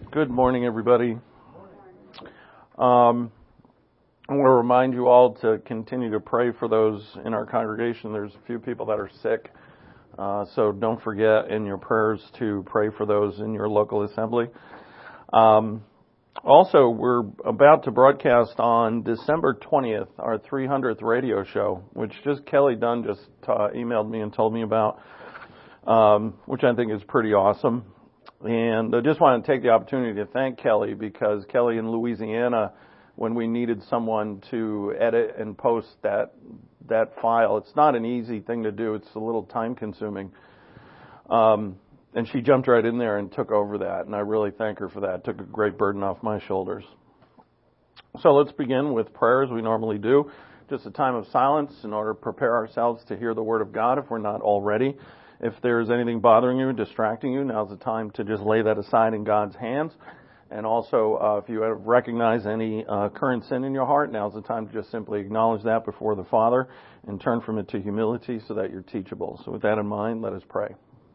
Good morning, everybody. I want to remind you all to continue to pray for those in our congregation. There's a few people that are sick, so don't forget in your prayers to pray for those in your local assembly. Also, we're about to broadcast on December 20th, our 300th radio show, which Kelly Dunn just emailed me and told me about, which I think is pretty awesome. And I just want to take the opportunity to thank Kelly, because Kelly in Louisiana, when we needed someone to edit and post that file, it's not an easy thing to do. It's a little time consuming. And she jumped right in there and took over that, and I really thank her for that. It took a great burden off my shoulders. So let's begin with prayer as we normally do. Just a time of silence in order to prepare ourselves to hear the Word of God if we're not already. If there's anything bothering you, distracting you, now's the time to just lay that aside in God's hands. And also, if you recognize any current sin in your heart, now's the time to just simply acknowledge that before the Father and turn from it to humility so that you're teachable. So with that in mind, let us pray.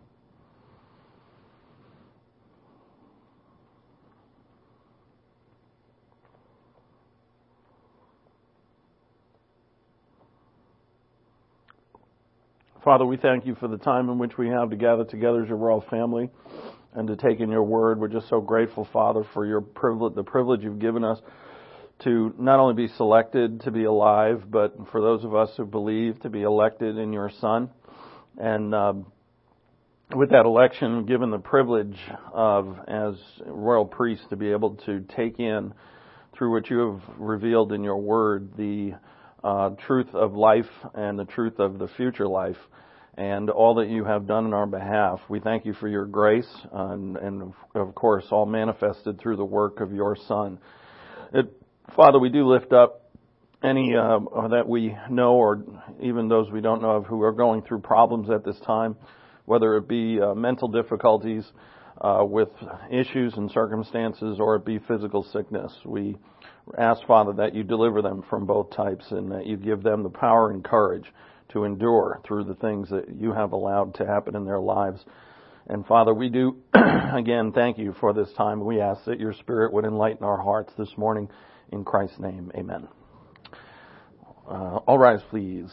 Father, we thank you for the time in which we have to gather together as your royal family and to take in your word. We're just so grateful, Father, for your privilege, the privilege you've given us to not only be selected to be alive, but for those of us who believe to be elected in your Son. And with that election, given the privilege of, as royal priests, to be able to take in, through what you have revealed in your word, the truth of life and the truth of the future life, and all that you have done in our behalf. We thank you for your grace, and of course, all manifested through the work of your Son. Father, we do lift up any that we know, or even those we don't know of, who are going through problems at this time, whether it be mental difficulties with issues and circumstances, or it be physical sickness. We ask, Father, that you deliver them from both types, and that you give them the power and courage to endure through the things that you have allowed to happen in their lives. And Father, we do, again, thank you for this time. We ask that your Spirit would enlighten our hearts this morning. In Christ's name, amen. All rise, please.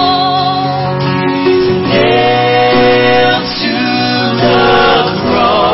cross.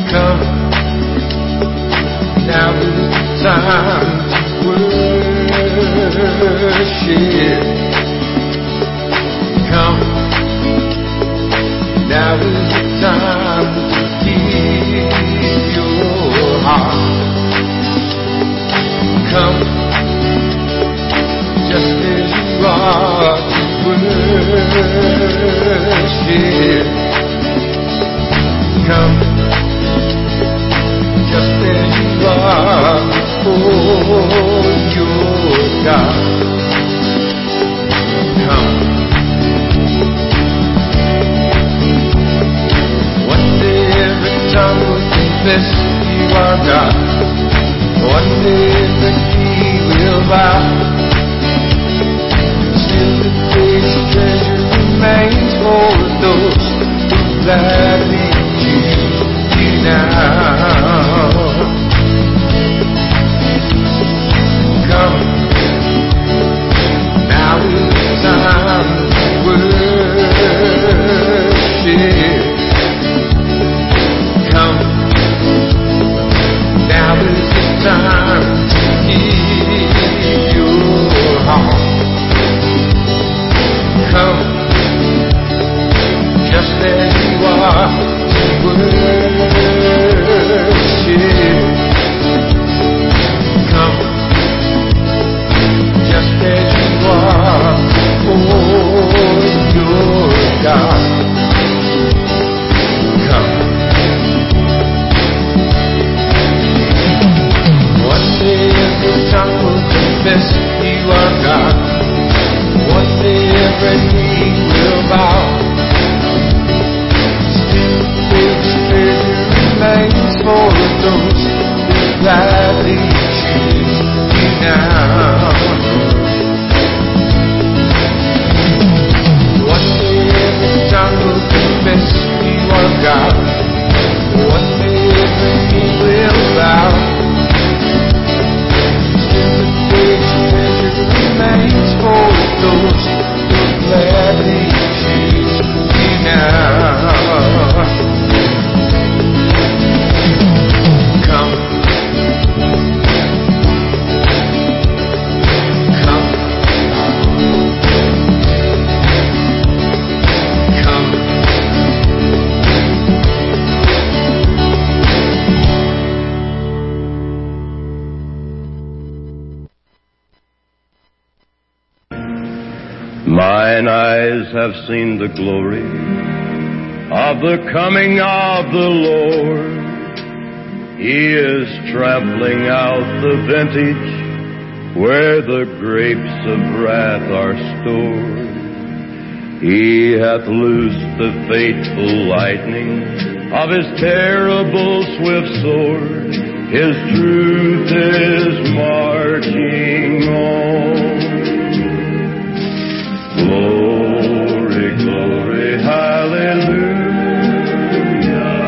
Come, now is the time to worship. Come, now is the time to give your heart. Come, just as you are to worship. Come, just as you are before your God. Come. One day every tongue will confess you are God. One day every knee will bow. Still the greatest treasure remains for those who gladly choose you now. Come, now is the time to worship. Come, now is the time to give your heart. Come, just as you are to worship. Come, just as you are before your God. Come. One day every tongue will confess you are God. One day every knee will bow. Still the greatest treasure remains for those who gladly choose you now. One day every tongue will confess you are God. One day every knee will bow. Still the greatest treasure remains for those who gladly choose you now. Come. Come. Come. Mine eyes have seen the glory of the coming of the Lord. He is trampling out the vintage where the grapes of wrath are stored. He hath loosed the fateful lightning of his terrible swift sword. His truth is marching on. Glory, glory, hallelujah.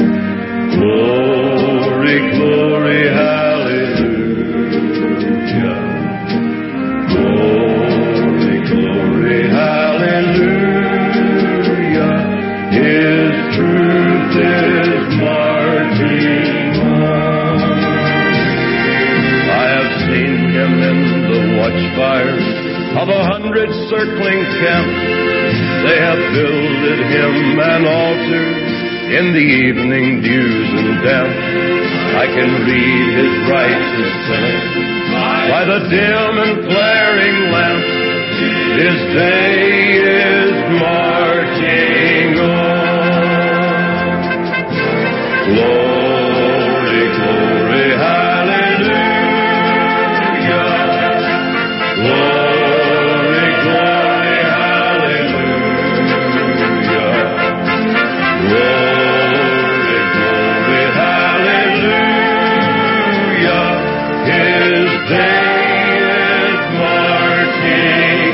Glory, glory, hallelujah. Glory, glory, hallelujah. His truth is marching on. I have seen him in the watchfires of 100 circling camps. They have builded him an altar in the evening dews and damp. I can read his righteous sentence by the dim and flaring lamp. His day is marching on. Glory, glory, hallelujah. Glory, glory, hallelujah. Glory, glory, hallelujah. His day is marching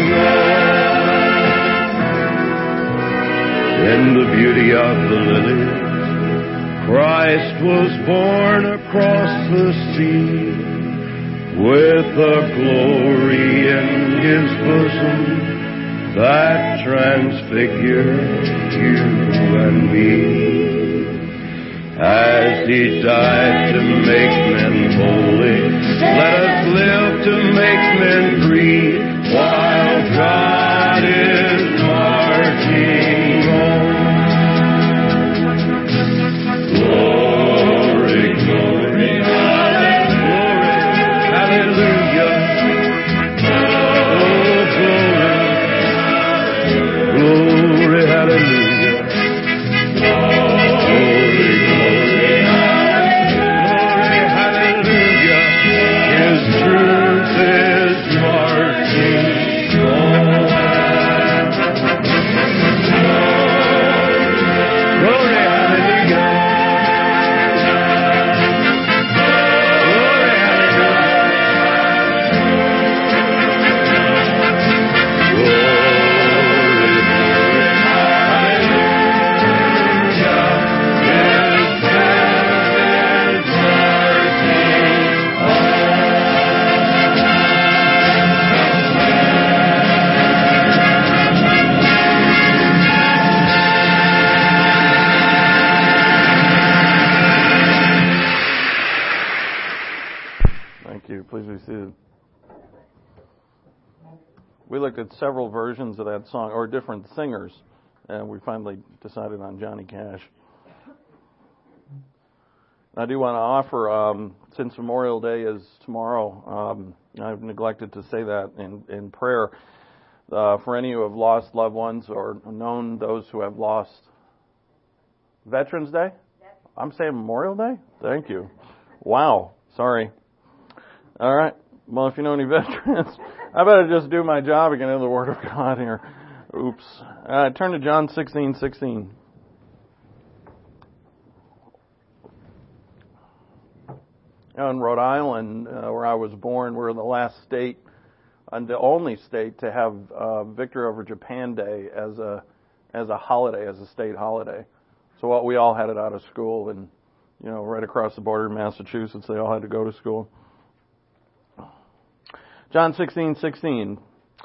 on. In the beauty of the lilies, Christ was born across the sea, with a glory in his bosom that transfigured you and me. As He died to make men holy. Let us live to make men free while God is marching on. Glory, glory, hallelujah. Oh, glory, glory, hallelujah. Glory, glory, hallelujah. His truth is marching on. Glory, hallelujah. Glory, Thank you. Please be seated. We looked at several versions of that song, or different singers, and we finally decided on Johnny Cash. I do want to offer, since Memorial Day is tomorrow, I've neglected to say that in prayer, for any who have lost loved ones or known those who have lost. Veterans Day? I'm saying Memorial Day? Thank you. Wow. Sorry. All right. Well, if you know any veterans, I better just do my job again in the Word of God here. Oops. Turn to John 16:16. In Rhode Island, where I was born, we're the last state and the only state to have Victory over Japan Day as a holiday, as a state holiday. So we all had it out of school, and right across the border in Massachusetts, they all had to go to school. John 16:16.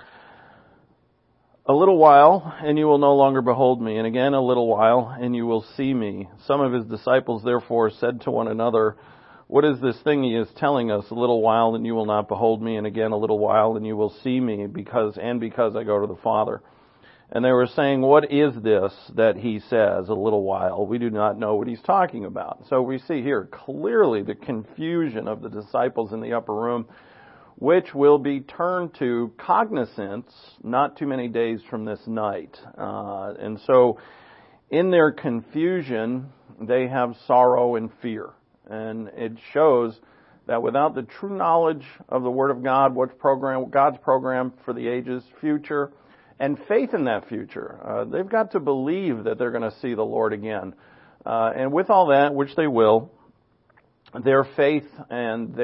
A little while, and you will no longer behold me, and again a little while, and you will see me. Some of his disciples therefore said to one another, what is this thing he is telling us? A little while, and you will not behold me, and again a little while, and you will see me, because I go to the Father. And they were saying, what is this that he says, a little while? We do not know what he's talking about. So we see here clearly the confusion of the disciples in the upper room, which will be turned to cognizance not too many days from this night. And so in their confusion, they have sorrow and fear. And it shows that without the true knowledge of the Word of God, God's program for the ages future, and faith in that future, they've got to believe that they're going to see the Lord again. And with all that, which they will, their faith and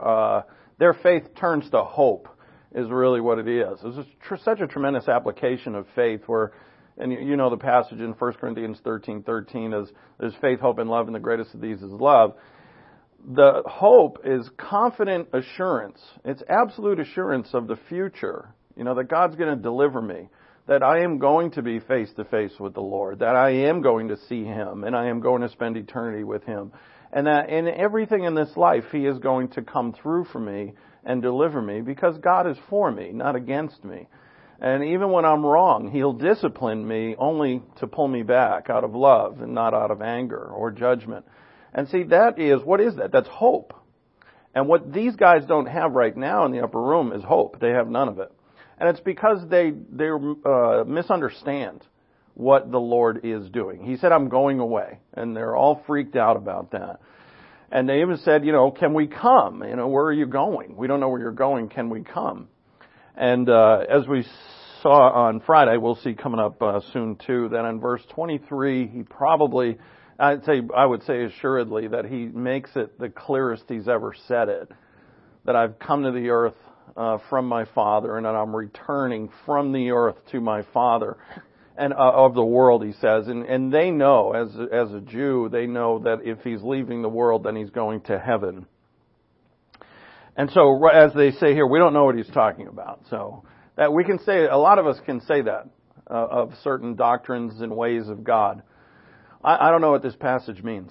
their faith turns to hope is really what it is. It's such a tremendous application of faith where, and you know the passage in 1 Corinthians 13:13 is, there's faith, hope, and love, and the greatest of these is love. The hope is confident assurance. It's absolute assurance of the future. That God's going to deliver me, that I am going to be face to face with the Lord, that I am going to see Him, and I am going to spend eternity with Him. And that in everything in this life, He is going to come through for me and deliver me because God is for me, not against me. And even when I'm wrong, He'll discipline me only to pull me back out of love and not out of anger or judgment. And see, what is that? That's hope. And what these guys don't have right now in the upper room is hope. They have none of it. And it's because they misunderstand what the Lord is doing. He said, I'm going away. And they're all freaked out about that. And they even said, can we come? Where are you going? We don't know where you're going. Can we come? And as we saw on Friday, we'll see coming up soon too, that in verse 23, he probably, I would say assuredly, that he makes it the clearest he's ever said it. That I've come to the earth from my Father, and that I'm returning from the earth to my Father, and of the world, he says. And they know, as a Jew, they know that if he's leaving the world, then he's going to heaven. And so, as they say here, we don't know what he's talking about. So that we can say, a lot of us can say that of certain doctrines and ways of God. I don't know what this passage means.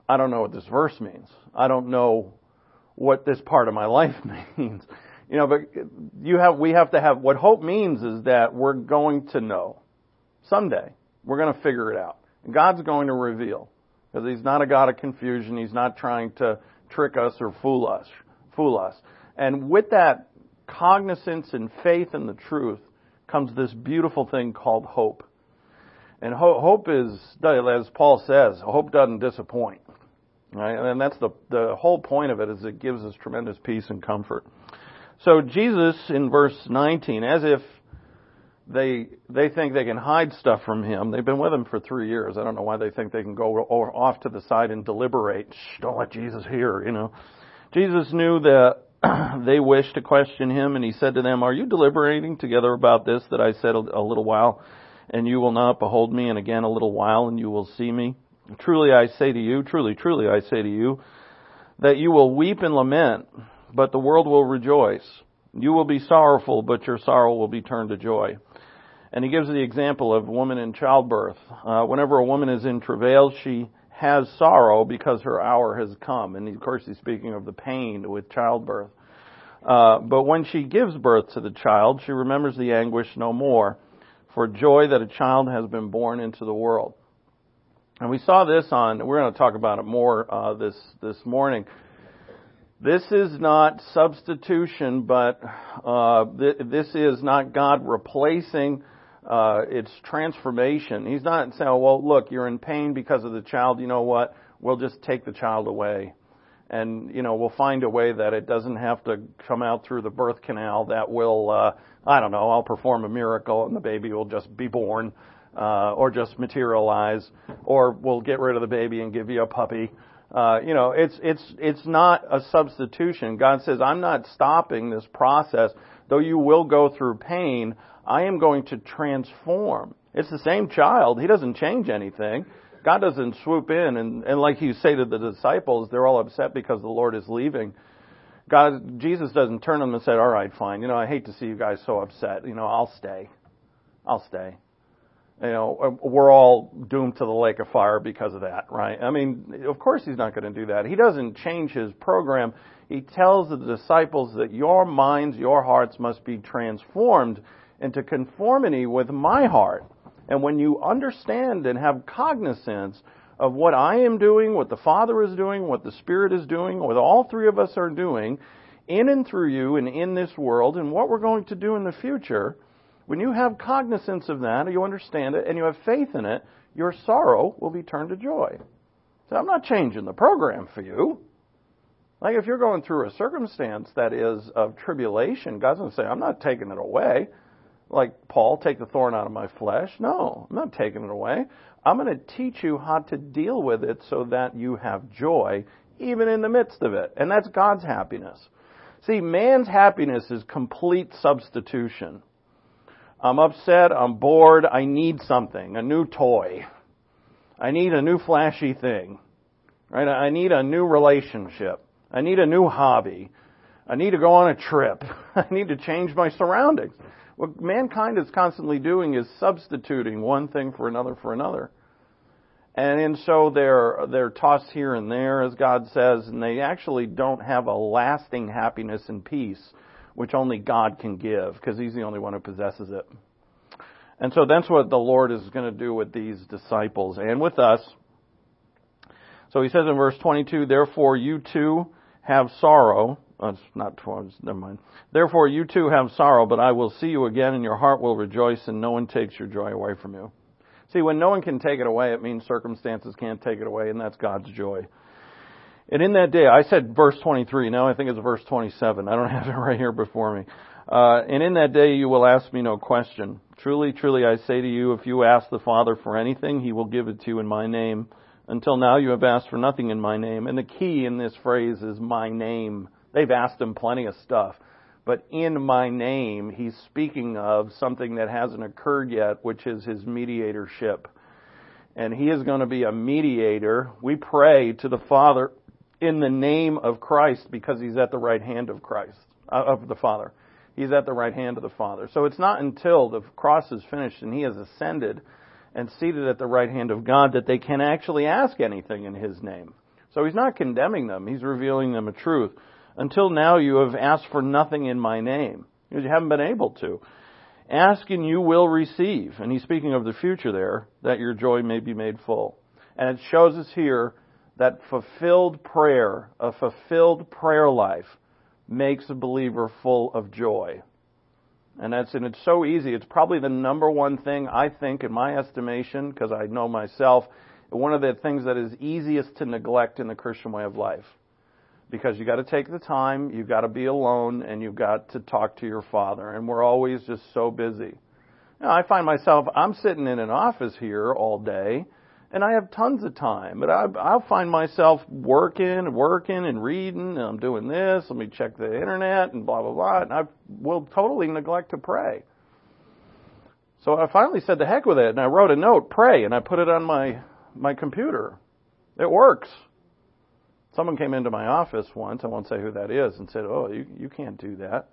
I don't know what this verse means. I don't know what this part of my life means. But we have to have, what hope means is that we're going to know. Someday, we're going to figure it out. God's going to reveal. Because He's not a God of confusion. He's not trying to trick us or fool us. And with that cognizance and faith in the truth comes this beautiful thing called hope. And hope is, as Paul says, hope doesn't disappoint. Right? And that's the whole point of it, is it gives us tremendous peace and comfort. So Jesus, in verse 19, as if they think they can hide stuff from Him. They've been with Him for 3 years. I don't know why they think they can go off to the side and deliberate. Shh, don't let Jesus hear, Jesus knew that they wished to question Him, and He said to them, "Are you deliberating together about this, that I said a little while, and you will not behold me, and again a little while, and you will see me? Truly I say to you, truly I say to you, that you will weep and lament, but the world will rejoice. You will be sorrowful, but your sorrow will be turned to joy." And He gives the example of a woman in childbirth. Whenever a woman is in travail, she has sorrow because her hour has come. And of course, He's speaking of the pain with childbirth. But when she gives birth to the child, she remembers the anguish no more, for joy that a child has been born into the world. And we saw this we're going to talk about it more this morning. This is not substitution, but this is not God replacing. It's transformation. He's not saying, well, look, you're in pain because of the child. You know what? We'll just take the child away. And, we'll find a way that it doesn't have to come out through the birth canal that will, I'll perform a miracle and the baby will just be born, or just materialize, or we'll get rid of the baby and give you a puppy. It's not a substitution. God says, I'm not stopping this process. Though you will go through pain, I am going to transform. It's the same child. He doesn't change anything. God doesn't swoop in and like you say to the disciples, they're all upset because the Lord is leaving. Jesus doesn't turn them and say, all right, fine. I hate to see you guys so upset. I'll stay. We're all doomed to the lake of fire because of that, right? I mean, of course He's not going to do that. He doesn't change His program. He tells the disciples that your minds, your hearts must be transformed into conformity with my heart. And when you understand and have cognizance of what I am doing, what the Father is doing, what the Spirit is doing, what all three of us are doing, in and through you and in this world, and what we're going to do in the future, when you have cognizance of that, you understand it, and you have faith in it, your sorrow will be turned to joy. So I'm not changing the program for you. Like if you're going through a circumstance that is of tribulation, God's going to say, I'm not taking it away. Like Paul, take the thorn out of my flesh. No, I'm not taking it away. I'm going to teach you how to deal with it so that you have joy even in the midst of it. And that's God's happiness. See, man's happiness is complete substitution. I'm upset, I'm bored, I need something, a new toy. I need a new flashy thing. Right? I need a new relationship. I need a new hobby. I need to go on a trip. I need to change my surroundings. What mankind is constantly doing is substituting one thing for another. And so they're tossed here and there, as God says, and they actually don't have a lasting happiness and peace, which only God can give, because He's the only one who possesses it. And so that's what the Lord is going to do with these disciples and with us. So He says in verse 22, therefore you too have sorrow. It's not 12, never mind. Therefore you too have sorrow, but I will see you again, and your heart will rejoice, and no one takes your joy away from you. See, when no one can take it away, it means circumstances can't take it away, and that's God's joy. And in that day, I said verse 23, now I think it's verse 27. I don't have it right here before me. And in that day you will ask me no question. Truly, truly, I say to you, if you ask the Father for anything, He will give it to you in my name. Until now you have asked for nothing in my name. And the key in this phrase is my name. They've asked Him plenty of stuff. But in my name, He's speaking of something that hasn't occurred yet, which is His mediatorship. And He is going to be a mediator. We pray to the Father in the name of Christ because He's at the right hand of Christ, of the Father. He's at the right hand of the Father. So it's not until the cross is finished and He has ascended and seated at the right hand of God that they can actually ask anything in His name. So he's not condemning them. He's revealing them a truth. Until now you have asked for nothing in my name, because you haven't been able to. Ask and you will receive. And he's speaking of the future there, that your joy may be made full. And it shows us here that fulfilled prayer, a fulfilled prayer life, makes a believer full of joy. And it's so easy. It's probably the number one thing, I think, in my estimation, because I know myself, one of the things that is easiest to neglect in the Christian way of life. Because you got to take the time, you've got to be alone, and you've got to talk to your Father. And we're always just so busy. Now, I find myself, I'm sitting in an office here all day, and I have tons of time. But I'll find myself working and reading, and I'm doing this, let me check the internet, and blah, blah, blah. And I will totally neglect to pray. So I finally said, the heck with it, and I wrote a note, pray, and I put it on my computer. It works. Someone came into my office once, I won't say who that is, and said, oh, you can't do that.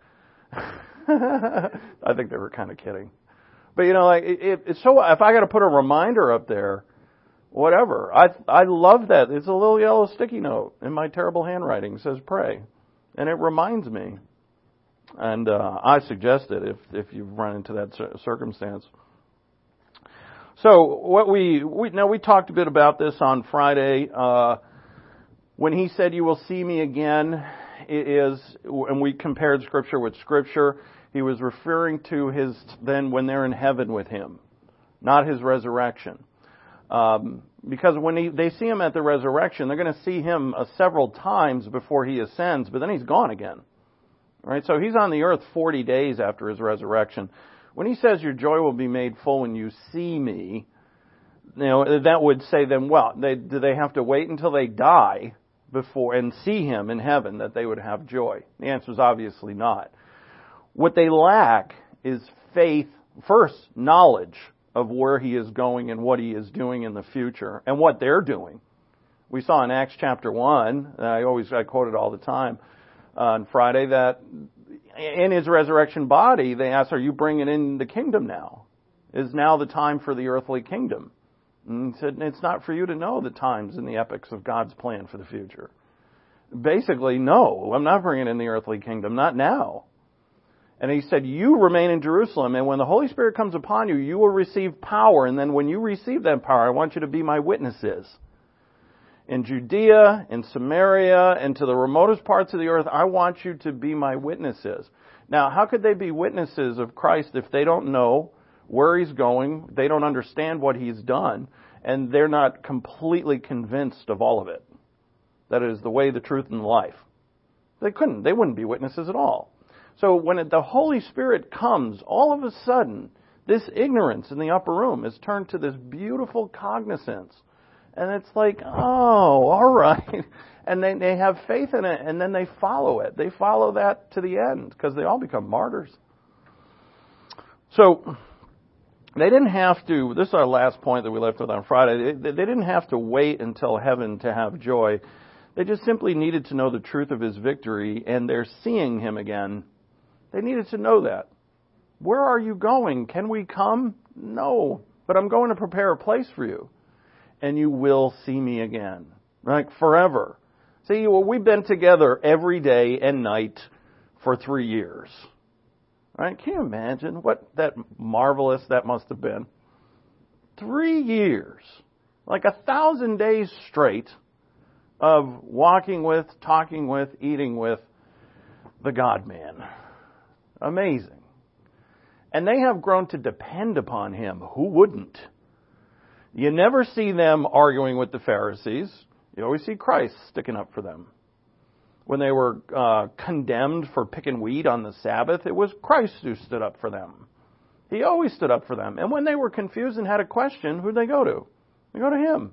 I think they were kind of kidding. But, it's so, if I got to put a reminder up there, whatever. I love that. It's a little yellow sticky note in my terrible handwriting. It says pray. And it reminds me. And I suggest it if you've run into that circumstance. So what we talked a bit about this on Friday. When he said, you will see me again, and we compared Scripture with Scripture, he was referring to then when they're in heaven with him, not his resurrection. Because when they see him at the resurrection, they're going to see him several times before he ascends, but then he's gone again. Right? So he's on the earth 40 days after his resurrection. When he says your joy will be made full when you see me, that would say then, do they have to wait until they die before and see him in heaven that they would have joy? The answer is obviously not. What they lack is faith, first, knowledge of where he is going and what he is doing in the future and what they're doing. We saw in Acts chapter 1, I quote it all the time on Friday, that in his resurrection body, they asked, are you bringing in the kingdom now? Is now the time for the earthly kingdom? And he said, it's not for you to know the times and the epochs of God's plan for the future. Basically, no, I'm not bringing in the earthly kingdom, not now. And he said, you remain in Jerusalem, and when the Holy Spirit comes upon you, you will receive power. And then when you receive that power, I want you to be my witnesses. In Judea, in Samaria, and to the remotest parts of the earth, I want you to be my witnesses. Now, how could they be witnesses of Christ if they don't know where he's going, they don't understand what he's done, and they're not completely convinced of all of it? That is the way, the truth, and the life. They wouldn't be witnesses at all. So when the Holy Spirit comes, all of a sudden, this ignorance in the upper room is turned to this beautiful cognizance. And it's like, oh, all right. And they have faith in it, and then they follow it. They follow that to the end, because they all become martyrs. So they didn't have to, this is our last point that we left with on Friday, they didn't have to wait until heaven to have joy. They just simply needed to know the truth of his victory, and they're seeing him again. They needed to know that. Where are you going? Can we come? No, but I'm going to prepare a place for you, and you will see me again, right? Forever. See, we've been together every day and night for 3 years. Right? Can you imagine what that marvelous that must have been? 3 years. Like 1,000 days straight of walking with, talking with, eating with the God-man. Amazing. And they have grown to depend upon him. Who wouldn't? You never see them arguing with the Pharisees. You always see Christ sticking up for them. When they were condemned for picking weed on the Sabbath, it was Christ who stood up for them. He always stood up for them. And when they were confused and had a question, who'd they go to? They go to him.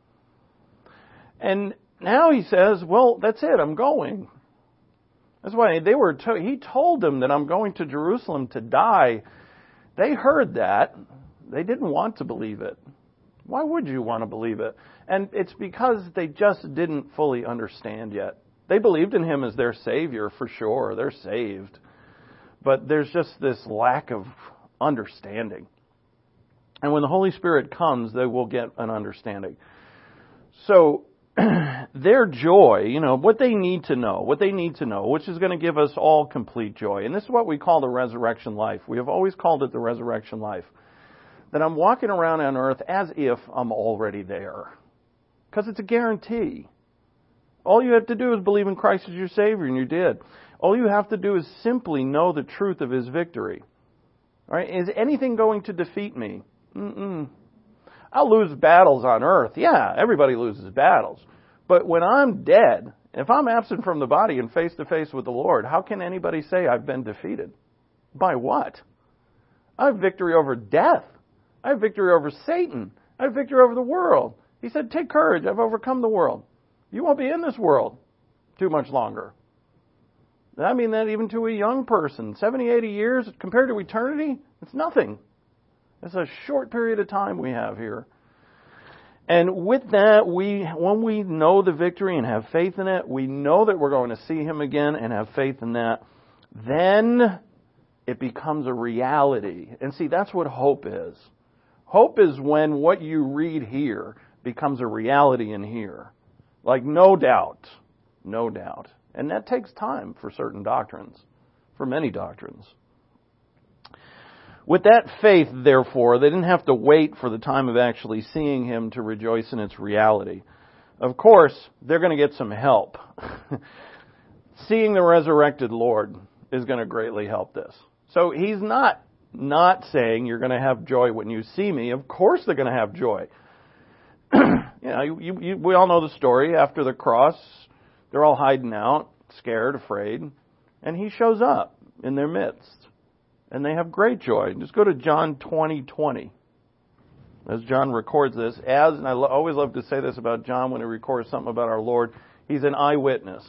And now he says, well, that's it, I'm going. That's why he told them that I'm going to Jerusalem to die. They heard that. They didn't want to believe it. Why would you want to believe it? And it's because they just didn't fully understand yet. They believed in him as their Savior, for sure. They're saved. But there's just this lack of understanding. And when the Holy Spirit comes, they will get an understanding. So, their joy, what they need to know, which is going to give us all complete joy. And this is what we call the resurrection life. We have always called it the resurrection life. That I'm walking around on earth as if I'm already there. Because it's a guarantee. All you have to do is believe in Christ as your Savior, and you did. All you have to do is simply know the truth of His victory. All right? Is anything going to defeat me? I'll lose battles on earth. Yeah, everybody loses battles. But when I'm dead, if I'm absent from the body and face to face with the Lord, how can anybody say I've been defeated? By what? I have victory over death. I have victory over Satan. I have victory over the world. He said, take courage, I've overcome the world. You won't be in this world too much longer. I mean that even to a young person. 70, 80 years compared to eternity, it's nothing. It's a short period of time we have here. And with that, when we know the victory and have faith in it, we know that we're going to see Him again and have faith in that. Then it becomes a reality. And see, that's what hope is. Hope is when what you read here becomes a reality in here. Like no doubt. And that takes time for certain doctrines, for many doctrines. With that faith, therefore, they didn't have to wait for the time of actually seeing Him to rejoice in its reality. Of course, they're going to get some help. Seeing the resurrected Lord is going to greatly help this. So He's not saying you're going to have joy when you see me. Of course they're going to have joy. We all know the story. After the cross, they're all hiding out, scared, afraid, and He shows up in their midst. And they have great joy. Just go to John 20:20. As John records this, and I always love to say this about John when he records something about our Lord, he's an eyewitness.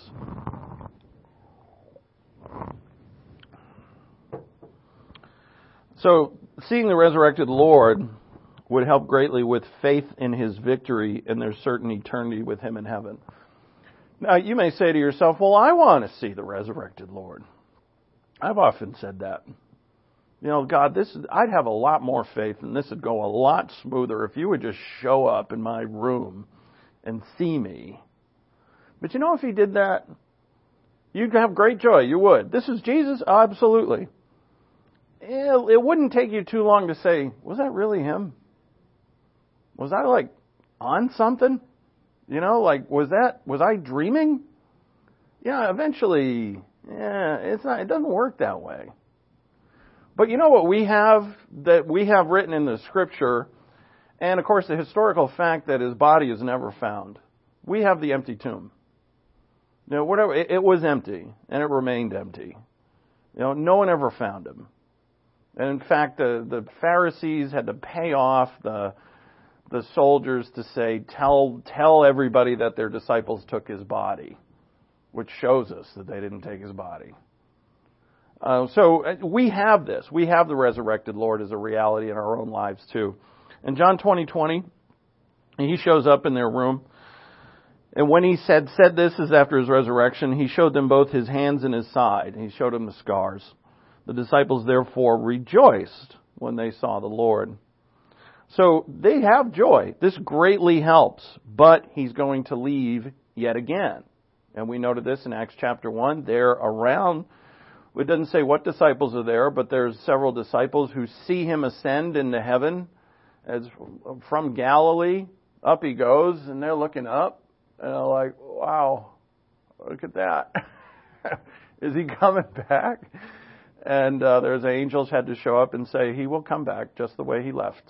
So, seeing the resurrected Lord would help greatly with faith in His victory and their certain eternity with Him in heaven. Now, you may say to yourself, well, I want to see the resurrected Lord. I've often said that. God, I'd have a lot more faith and this would go a lot smoother if you would just show up in my room and see me. But if He did that, you'd have great joy. You would. This is Jesus? Absolutely. It wouldn't take you too long to say, was that really Him? Was I on something? Was I dreaming? Yeah, eventually, it doesn't work that way. But what we have written in the Scripture, and of course the historical fact that His body is never found. We have the empty tomb. Whatever, it was empty, and it remained empty. No one ever found Him. And in fact, the Pharisees had to pay off the soldiers to say, tell everybody that their disciples took His body, which shows us that they didn't take His body. So we have this. We have the resurrected Lord as a reality in our own lives too. In John 20:20, He shows up in their room. And when He said this is after His resurrection, He showed them both His hands and His side. He showed them the scars. The disciples therefore rejoiced when they saw the Lord. So they have joy. This greatly helps. But He's going to leave yet again. And we noted this in Acts chapter 1. They're around. It doesn't say what disciples are there, but there's several disciples who see Him ascend into heaven. As from Galilee, up He goes, and they're looking up, and they're like, wow, look at that. Is He coming back? And there's angels had to show up and say, He will come back just the way He left.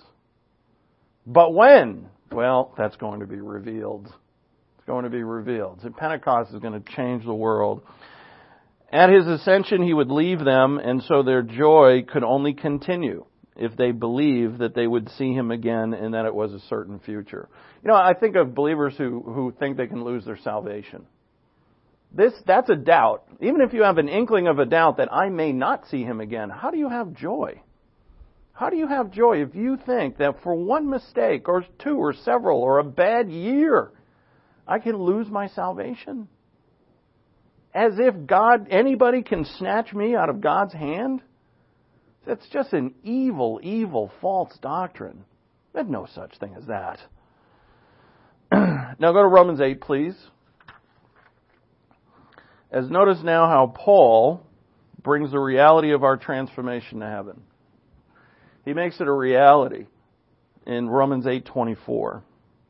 But when? Well, that's going to be revealed. It's going to be revealed. So Pentecost is going to change the world. At His ascension, He would leave them, and so their joy could only continue if they believed that they would see Him again and that it was a certain future. I think of believers who think they can lose their salvation. That's a doubt. Even if you have an inkling of a doubt that I may not see Him again, how do you have joy? How do you have joy if you think that for one mistake or two or several or a bad year, I can lose my salvation? As if anybody can snatch me out of God's hand? That's just an evil, evil, false doctrine. There's no such thing as that. Now go to Romans 8, please. as notice now how Paul brings the reality of our transformation to heaven. He makes it a reality in Romans 8:24.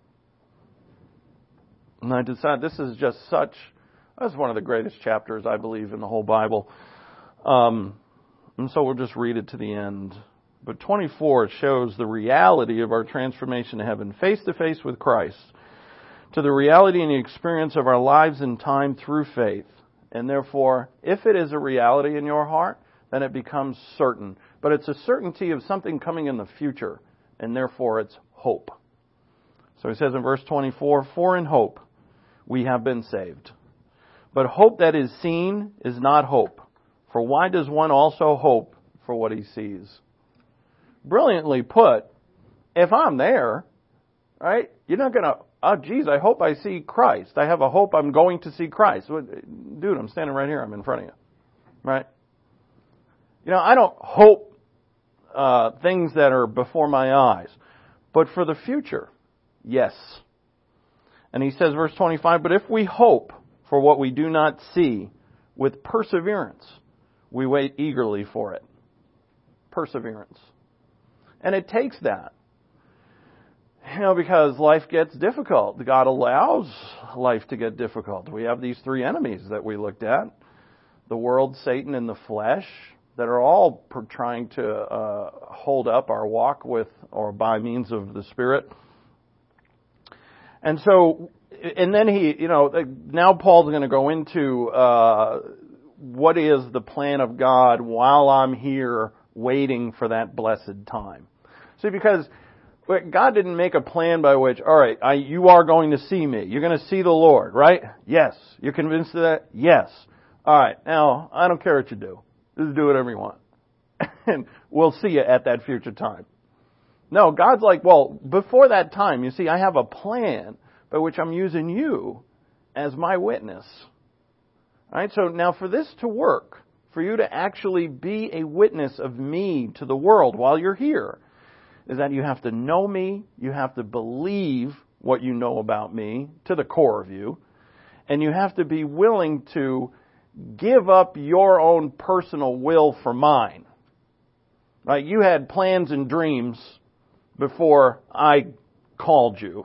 And I decided this is just that's one of the greatest chapters, I believe, in the whole Bible. And so we'll just read it to the end. But 24 shows the reality of our transformation to heaven, face to face with Christ, to the reality and the experience of our lives in time through faith. And therefore, if it is a reality in your heart, then it becomes certain. But it's a certainty of something coming in the future, and therefore it's hope. So he says in verse 24, "For in hope we have been saved. But hope that is seen is not hope. For why does one also hope for what he sees?" Brilliantly put, if I'm there, right, you're not going to, oh, geez, I hope I see Christ. I have a hope I'm going to see Christ. Dude, I'm standing right here. I'm in front of you. Right? I don't hope things that are before my eyes. But for the future, yes. And he says, verse 25, "But if we hope for what we do not see, with perseverance, we wait eagerly for it." Perseverance. And it takes that. Because life gets difficult. God allows life to get difficult. We have these three enemies that we looked at. The world, Satan, and the flesh, that are all trying to hold up our walk with or by means of the Spirit. And so, and then now Paul's going to go into what is the plan of God while I'm here waiting for that blessed time. See, because God didn't make a plan by which, all right, you are going to see me. You're going to see the Lord, right? Yes. You're convinced of that? Yes. All right. Now, I don't care what you do. Just do whatever you want. And we'll see you at that future time. No, God's like, well, before that time, you see, I have a plan by which I'm using you as my witness. All right? So now for this to work, for you to actually be a witness of me to the world while you're here, is that you have to know me, you have to believe what you know about me to the core of you, and you have to be willing to give up your own personal will for mine. Right? You had plans and dreams before I called you.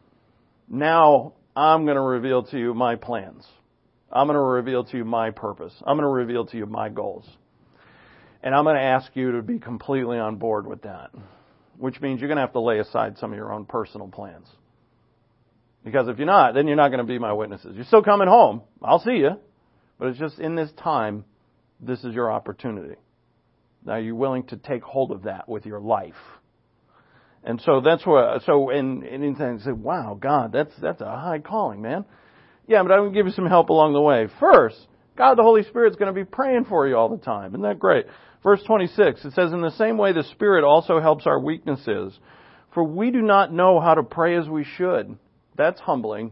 Now I'm going to reveal to you my plans. I'm going to reveal to you my purpose. I'm going to reveal to you my goals. And I'm going to ask you to be completely on board with that. Which means you're going to have to lay aside some of your own personal plans. Because if you're not, then you're not going to be my witnesses. You're still coming home. I'll see you. But it's just in this time, this is your opportunity. Now, are you willing to take hold of that with your life? And so that's what, and you say, wow, God, that's a high calling, man. Yeah, but I'm going to give you some help along the way. First, God, the Holy Spirit's going to be praying for you all the time. Isn't that great? Verse 26, it says, "In the same way the Spirit also helps our weaknesses, for we do not know how to pray as we should." That's humbling.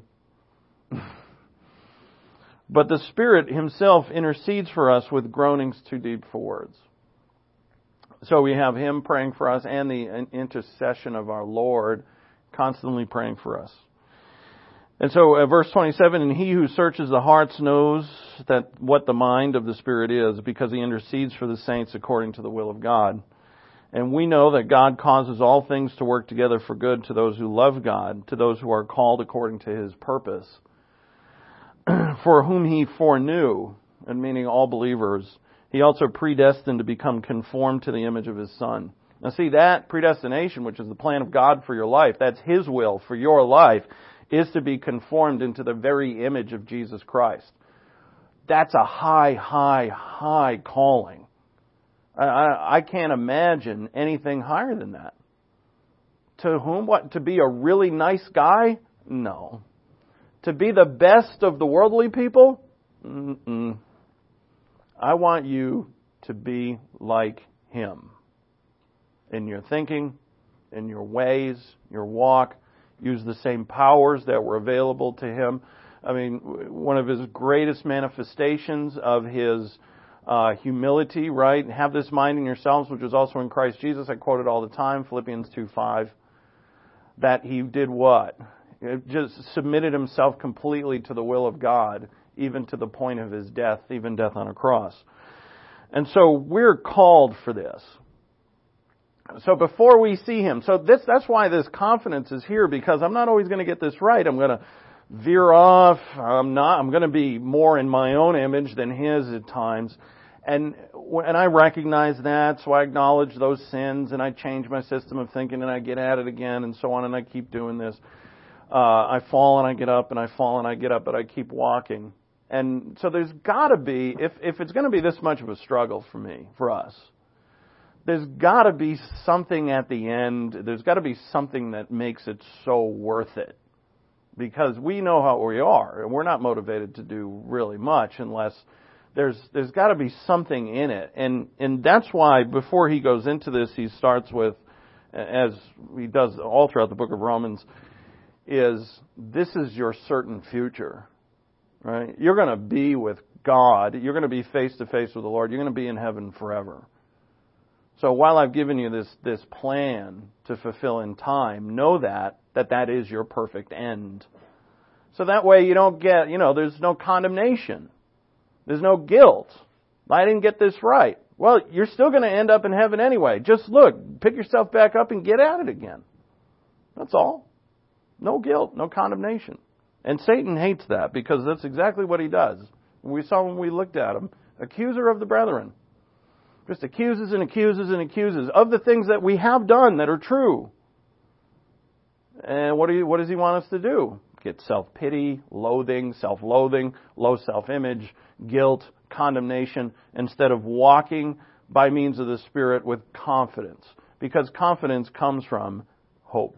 "But the Spirit Himself intercedes for us with groanings too deep for words." So we have Him praying for us and the intercession of our Lord constantly praying for us. And so verse 27, "And He who searches the hearts knows that what the mind of the Spirit is, because He intercedes for the saints according to the will of God. And we know that God causes all things to work together for good to those who love God, to those who are called according to His purpose. For whom He foreknew," and meaning all believers, "He also predestined to become conformed to the image of His Son." Now see, that predestination, which is the plan of God for your life, that's His will for your life, is to be conformed into the very image of Jesus Christ. That's a high, high, high calling. I can't imagine anything higher than that. To whom? What? To be a really nice guy? No. To be the best of the worldly people? Mm-mm. I want you to be like Him. In your thinking, in your ways, your walk. Use the same powers that were available to Him. I mean, one of His greatest manifestations of His humility, right? "Have this mind in yourselves, which was also in Christ Jesus." I quote it all the time, Philippians 2:5. That He did what? Just submitted Himself completely to the will of God, even to the point of his death, even death on a cross. And so we're called for this. So before we see him, that's why this confidence is here, because I'm not always going to get this right. I'm going to veer off. I'm going to be more in my own image than his at times. And I recognize that, so I acknowledge those sins, and I change my system of thinking, and I get at it again, and so on, and I keep doing this. I fall and I get up, and I fall and I get up, but I keep walking. And so there's got to be, if it's going to be this much of a struggle for us, there's got to be something at the end. There's got to be something that makes it so worth it. Because we know how we are, and we're not motivated to do really much unless there's got to be something in it. And that's why before he goes into this, he starts with, as he does all throughout the book of Romans, this is your certain future. Right? You're going to be with God. You're going to be face to face with the Lord. You're going to be in heaven forever. So while I've given you this plan to fulfill in time, know that is your perfect end. So that way you don't get, there's no condemnation. There's no guilt. I didn't get this right. Well, you're still going to end up in heaven anyway. Just look, pick yourself back up and get at it again. That's all. No guilt, no condemnation. And Satan hates that, because that's exactly what he does. We saw when we looked at him, accuser of the brethren. Just accuses and accuses and accuses of the things that we have done that are true. And what does he want us to do? Get self-pity, loathing, self-loathing, low self-image, guilt, condemnation, instead of walking by means of the Spirit with confidence. Because confidence comes from hope.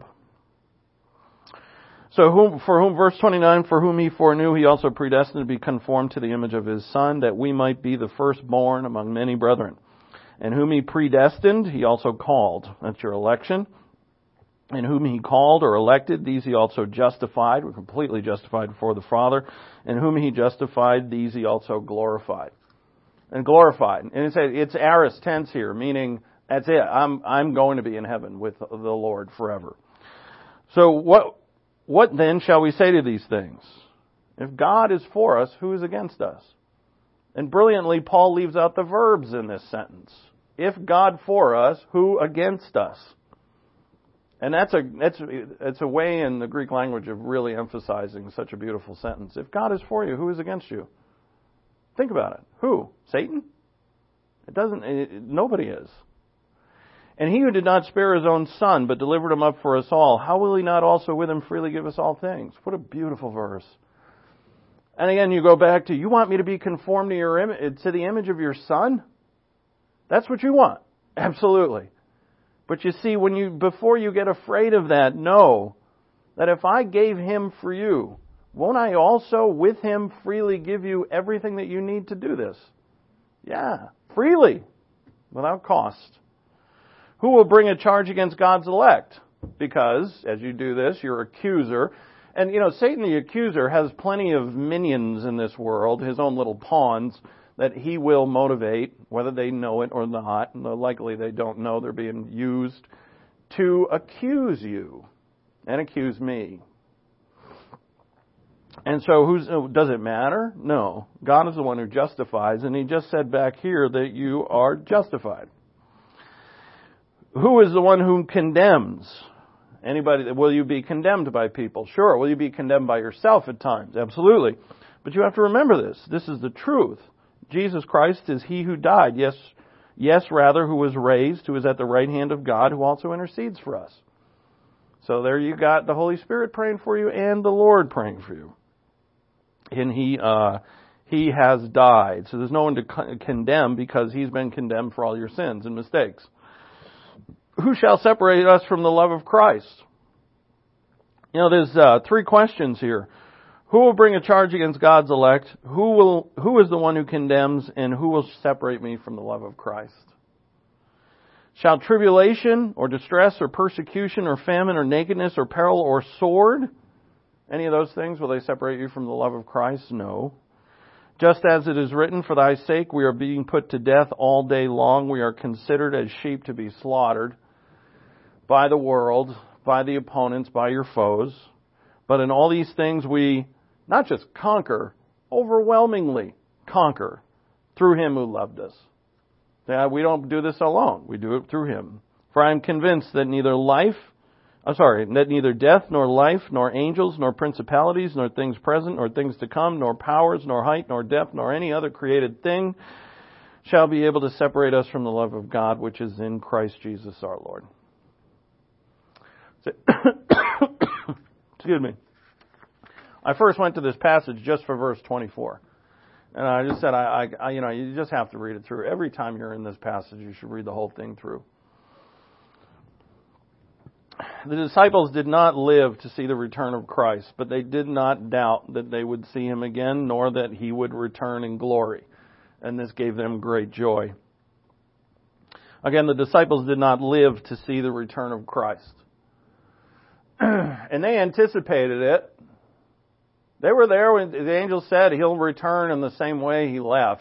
So for whom, verse 29, for whom he foreknew, he also predestined to be conformed to the image of his Son, that we might be the firstborn among many brethren. And whom he predestined, he also called. That's your election. And whom he called or elected, these he also justified. We're completely justified before the Father. And whom he justified, these he also glorified. And glorified. And it's aorist tense here, meaning that's it. I'm going to be in heaven with the Lord forever. So what then shall we say to these things? If God is for us, who is against us? And brilliantly, Paul leaves out the verbs in this sentence. If God for us, who against us? And that's a way in the Greek language of really emphasizing such a beautiful sentence. If God is for you, who is against you? Think about it. Who? Satan? Nobody is. And he who did not spare his own Son, but delivered him up for us all, how will he not also with him freely give us all things? What a beautiful verse. And again, you go back to, you want me to be conformed to the image of your Son? That's what you want. Absolutely. But you see, before you get afraid of that, know that if I gave him for you, won't I also with him freely give you everything that you need to do this? Yeah, freely, without cost. Who will bring a charge against God's elect? Because, as you do this, your accuser, and Satan the accuser has plenty of minions in this world, his own little pawns, that he will motivate, whether they know it or not, and likely they don't know they're being used, to accuse you and accuse me. And so does it matter? No. God is the one who justifies, and he just said back here that you are justified. Who is the one who condemns? Anybody? Will you be condemned by people? Sure. Will you be condemned by yourself at times? Absolutely. But you have to remember this. This is the truth. Jesus Christ is he who died. Yes, rather, who was raised, who is at the right hand of God, who also intercedes for us. So there you got the Holy Spirit praying for you and the Lord praying for you. And he has died. So there's no one to condemn, because he's been condemned for all your sins and mistakes. Who shall separate us from the love of Christ? There's 3 questions here. Who will bring a charge against God's elect? Who is the one who condemns? And who will separate me from the love of Christ? Shall tribulation or distress or persecution or famine or nakedness or peril or sword, any of those things, will they separate you from the love of Christ? No. Just as it is written, for thy sake we are being put to death all day long. We are considered as sheep to be slaughtered by the world, by the opponents, by your foes. But in all these things we not just conquer, overwhelmingly conquer through Him who loved us. We don't do this alone. We do it through Him. For I am convinced that that neither death, nor life, nor angels, nor principalities, nor things present, nor things to come, nor powers, nor height, nor depth, nor any other created thing shall be able to separate us from the love of God, which is in Christ Jesus our Lord. Excuse me. I first went to this passage just for verse 24. And I just said, you just have to read it through. Every time you're in this passage, you should read the whole thing through. The disciples did not live to see the return of Christ, but they did not doubt that they would see Him again, nor that He would return in glory. And this gave them great joy. Again, the disciples did not live to see the return of Christ. And they anticipated it. They were there when the angel said He'll return in the same way He left.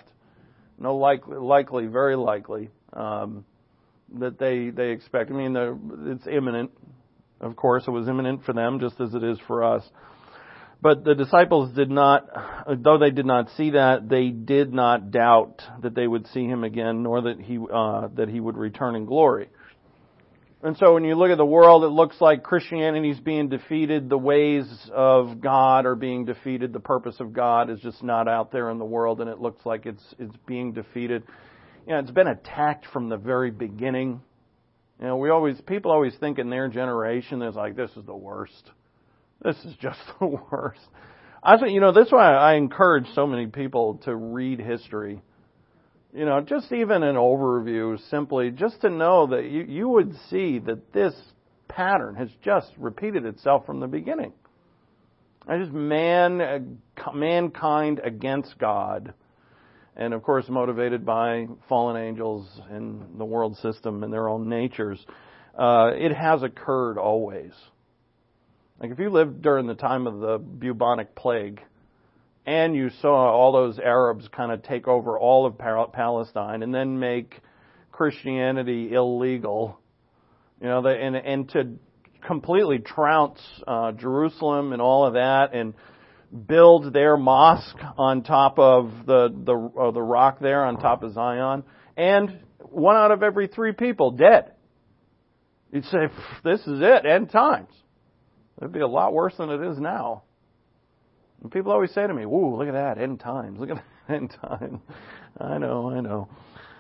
Very likely, that they expect. I mean, it's imminent. Of course, it was imminent for them just as it is for us. But the disciples did not, though they did not see that, they did not doubt that they would see Him again, nor that He would return in glory. And so when you look at the world, it looks like Christianity is being defeated. The ways of God are being defeated. The purpose of God is just not out there in the world, and it looks like it's being defeated. It's been attacked from the very beginning. People always think in their generation, it's like, this is the worst. This is just the worst. I think, that's why I encourage so many people to read history. Just even an overview, simply just to know that you would see that this pattern has just repeated itself from the beginning. And just mankind against God. And of course motivated by fallen angels in the world system and their own natures. It has occurred always. Like if you lived during the time of the bubonic plague, and you saw all those Arabs kind of take over all of Palestine and then make Christianity illegal, and to completely trounce Jerusalem and all of that, and build their mosque on top of the rock there on top of Zion, and 1 out of every 3 people dead. You'd say, this is it, end times. It'd be a lot worse than it is now. And people always say to me, "Whoa, look at that, end times. Look at that, end time." I know.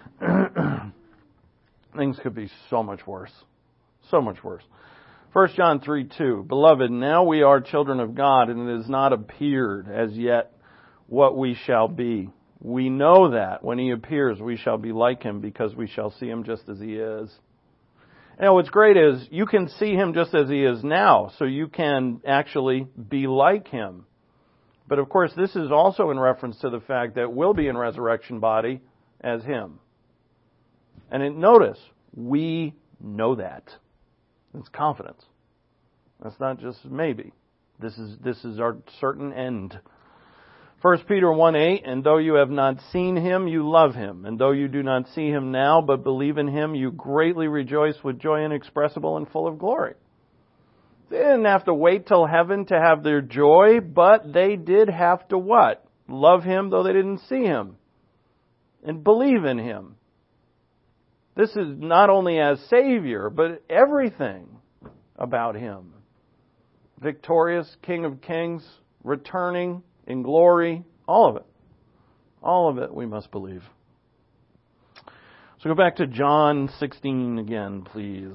Things could be so much worse. So much worse. 1 John 3:2, Beloved, now we are children of God, and it has not appeared as yet what we shall be. We know that when He appears, we shall be like Him, because we shall see Him just as He is. What's great is you can see Him just as He is now, so you can actually be like Him. But of course, this is also in reference to the fact that we'll be in resurrection body as Him. And notice, we know that. It's confidence. That's not just maybe. This is our certain end. 1 Peter 1:8, And though you have not seen Him, you love Him. And though you do not see Him now, but believe in Him, you greatly rejoice with joy inexpressible and full of glory. They didn't have to wait till heaven to have their joy, but they did have to what? Love Him though they didn't see Him. And believe in Him. This is not only as Savior, but everything about Him. Victorious, King of Kings, returning in glory, all of it. All of it we must believe. So go back to John 16 again, please.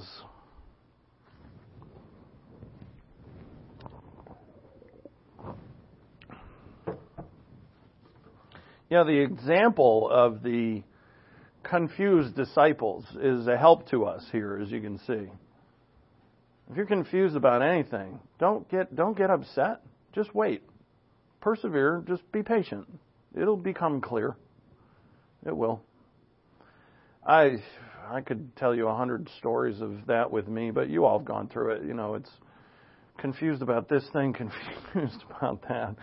The example of the confused disciples is a help to us here, as you can see. If you're confused about anything, don't get upset. Just wait. Persevere. Just be patient. It'll become clear. It will. I could tell you 100 stories of that with me, but you all have gone through it. It's confused about this thing, confused about that.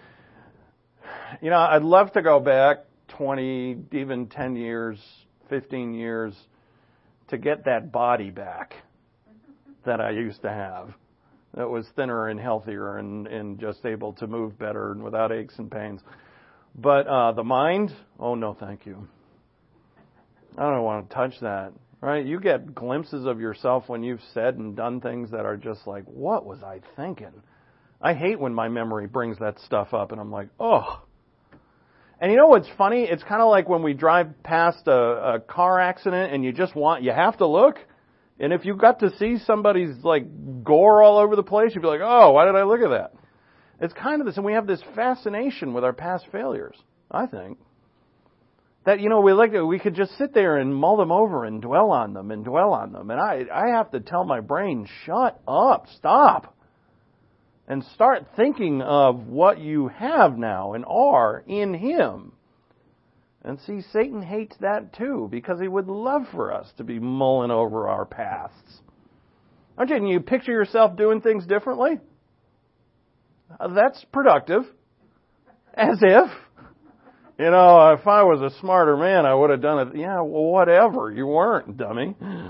I'd love to go back 20, even 10 years, 15 years to get that body back that I used to have. That was thinner and healthier and just able to move better and without aches and pains. But the mind, oh no, thank you. I don't want to touch that. Right? You get glimpses of yourself when you've said and done things that are just like, what was I thinking? I hate when my memory brings that stuff up and I'm like, oh. And you know what's funny? It's kind of like when we drive past a car accident and you have to look. And if you got to see somebody's like gore all over the place, you'd be like, oh, why did I look at that? It's kind of this, and we have this fascination with our past failures, I think. That, we could just sit there and mull them over and dwell on them. And I have to tell my brain, shut up, stop. And start thinking of what you have now and are in Him. And see, Satan hates that too, because he would love for us to be mulling over our pasts. Aren't you? Can you picture yourself doing things differently? That's productive. As if. If I was a smarter man, I would have done it. Yeah, well, whatever. You weren't, dummy.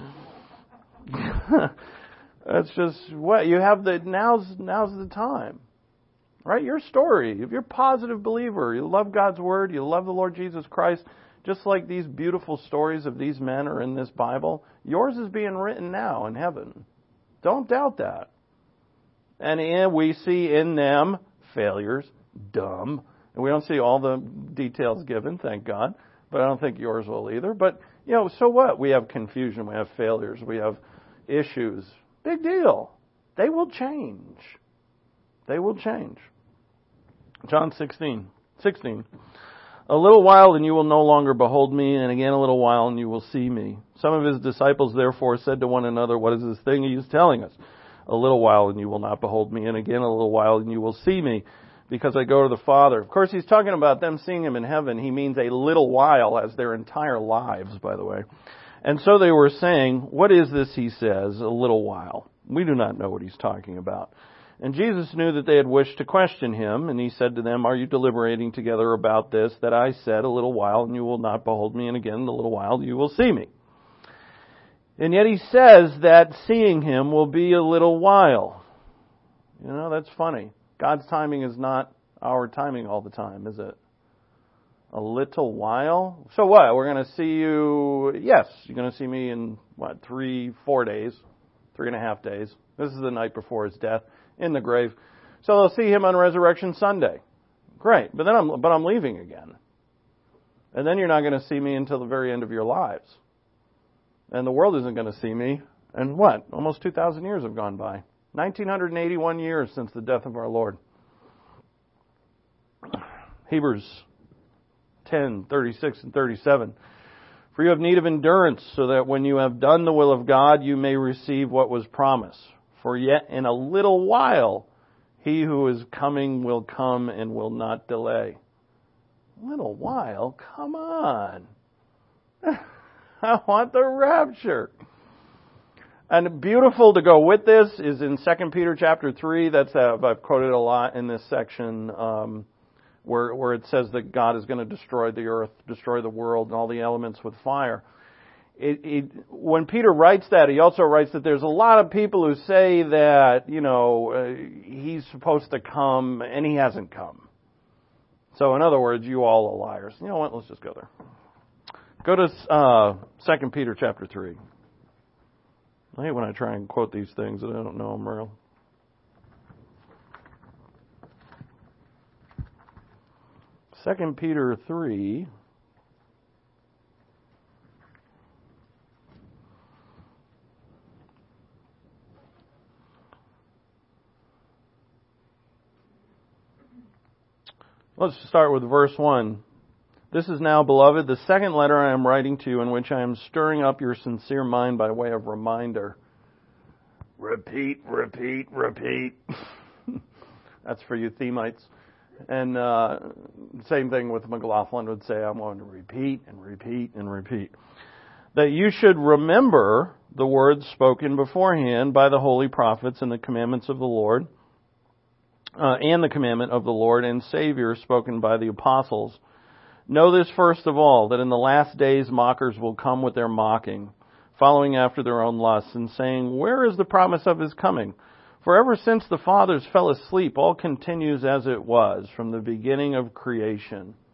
That's just what you have. Now's the time, right? Your story. If you're a positive believer, you love God's Word, you love the Lord Jesus Christ, just like these beautiful stories of these men are in this Bible, yours is being written now in heaven. Don't doubt that. And we see in them failures, dumb. And we don't see all the details given, thank God. But I don't think yours will either. But, so what? We have confusion. We have failures. We have issues. Big deal. They will change. They will change. John 16. A little while and you will no longer behold me, and again a little while and you will see me. Some of his disciples therefore said to one another, what is this thing he is telling us? A little while and you will not behold me, and again a little while and you will see me, because I go to the Father. Of course, he's talking about them seeing him in heaven. He means a little while as their entire lives, by the way. And so they were saying, what is this he says, a little while? We do not know what he's talking about. And Jesus knew that they had wished to question him, and he said to them, are you deliberating together about this, that I said, a little while and you will not behold me, and again a little while you will see me? And yet he says that seeing him will be a little while. That's funny. God's timing is not our timing all the time, is it? A little while? So what? We're going to see you, yes, you're going to see me in, 4 days, 3.5 days. This is the night before his death in the grave. So they'll see him on Resurrection Sunday. Great. But I'm leaving again. And then you're not going to see me until the very end of your lives. And the world isn't going to see me. And almost 2,000 years have gone by. 1981 years since the death of our Lord. Hebrews 10:36 and 37. For you have need of endurance, so that when you have done the will of God, you may receive what was promised. For yet in a little while, he who is coming will come and will not delay. A little while? Come on. I want the rapture. And beautiful to go with this is in 2 Peter chapter 3. I've quoted a lot in this section, where it says that God is going to destroy the earth, destroy the world, and all the elements with fire. When Peter writes that, he also writes that there's a lot of people who say that, he's supposed to come, and he hasn't come. So in other words, you all are liars. You know what? Let's just go there. Go to 2 Peter chapter 3. I hate when I try and quote these things and I don't know them real. Second Peter 3. Let's start with verse 1. This is now, beloved, the second letter I am writing to you, in which I am stirring up your sincere mind by way of reminder. Repeat, repeat, repeat. That's for you Themites. And same thing with McLaughlin would say, I'm going to repeat and repeat and repeat. That you should remember the words spoken beforehand by the holy prophets and the commandments of the Lord, and the commandment of the Lord and Savior spoken by the apostles. Know this first of all, that in the last days mockers will come with their mocking, following after their own lusts, and saying, where is the promise of his coming? For ever since the fathers fell asleep, all continues as it was from the beginning of creation.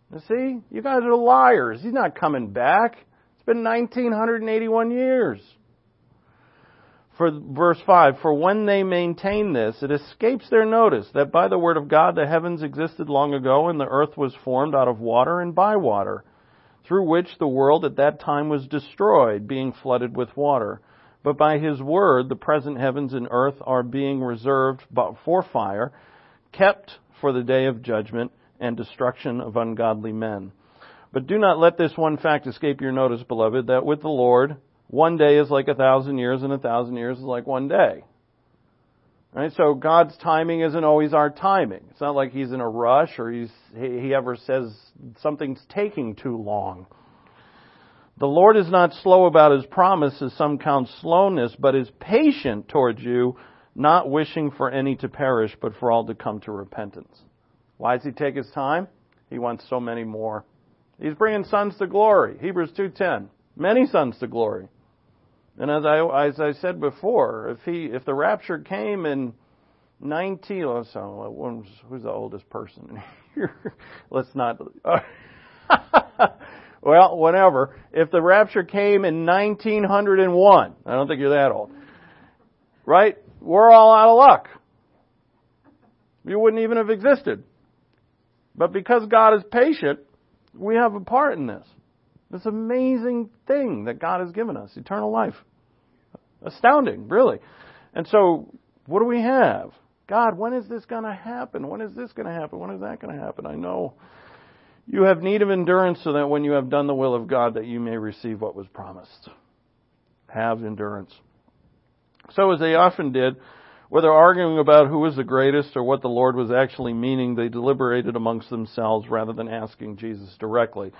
You see, you guys are liars. He's not coming back. It's been 1981 years. For verse 5, for when they maintain this, it escapes their notice that by the word of God the heavens existed long ago, and the earth was formed out of water and by water, through which the world at that time was destroyed, being flooded with water. But by His word the present heavens and earth are being reserved for fire, kept for the day of judgment and destruction of ungodly men. But do not let this one fact escape your notice, beloved, that with the Lord, one day is like 1,000 years, and 1,000 years is like one day. Right? So God's timing isn't always our timing. It's not like He's in a rush or He ever says something's taking too long. The Lord is not slow about His promise, as some count slowness, but is patient towards you, not wishing for any to perish, but for all to come to repentance. Why does He take His time? He wants so many more. He's bringing sons to glory. Hebrews 2:10. Many sons to glory. And as I said before, if the rapture came in 19, who's the oldest person here? Let's not. Well, whatever. If the rapture came in 1901, I don't think you're that old, right? We're all out of luck. You wouldn't even have existed. But because God is patient, we have a part in this. This amazing thing that God has given us, eternal life. Astounding, really. And so, what do we have? God, when is this going to happen? When is this going to happen? When is that going to happen? I know you have need of endurance so that when you have done the will of God that you may receive what was promised. Have endurance. So as they often did, whether arguing about who was the greatest or what the Lord was actually meaning, they deliberated amongst themselves rather than asking Jesus directly.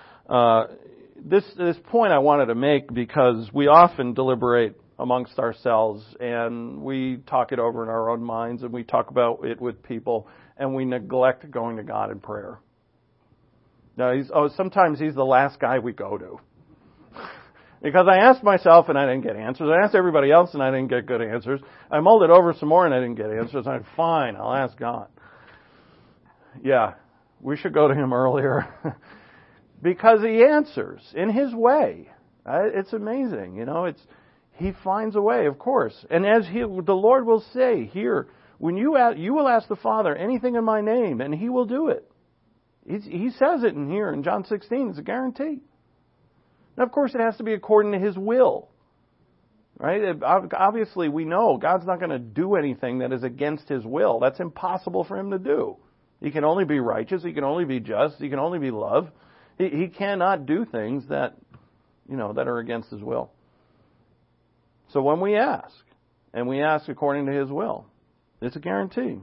This point I wanted to make because we often deliberate amongst ourselves and we talk it over in our own minds and we talk about it with people and we neglect going to God in prayer. Now, sometimes He's the last guy we go to. Because I asked myself and I didn't get answers. I asked everybody else and I didn't get good answers. I mulled it over some more and I didn't get answers. I said, fine, I'll ask God. Yeah, we should go to Him earlier. Because He answers in His way. It's amazing. He finds a way, of course. And as the Lord will say here, when you will ask the Father anything in my name, and He will do it. He says it in here in John 16. It's a guarantee. Now, of course, it has to be according to His will. Right? Obviously, we know God's not going to do anything that is against His will. That's impossible for Him to do. He can only be righteous. He can only be just. He can only be love. He cannot do things that are against His will. So when we ask, and we ask according to His will, it's a guarantee.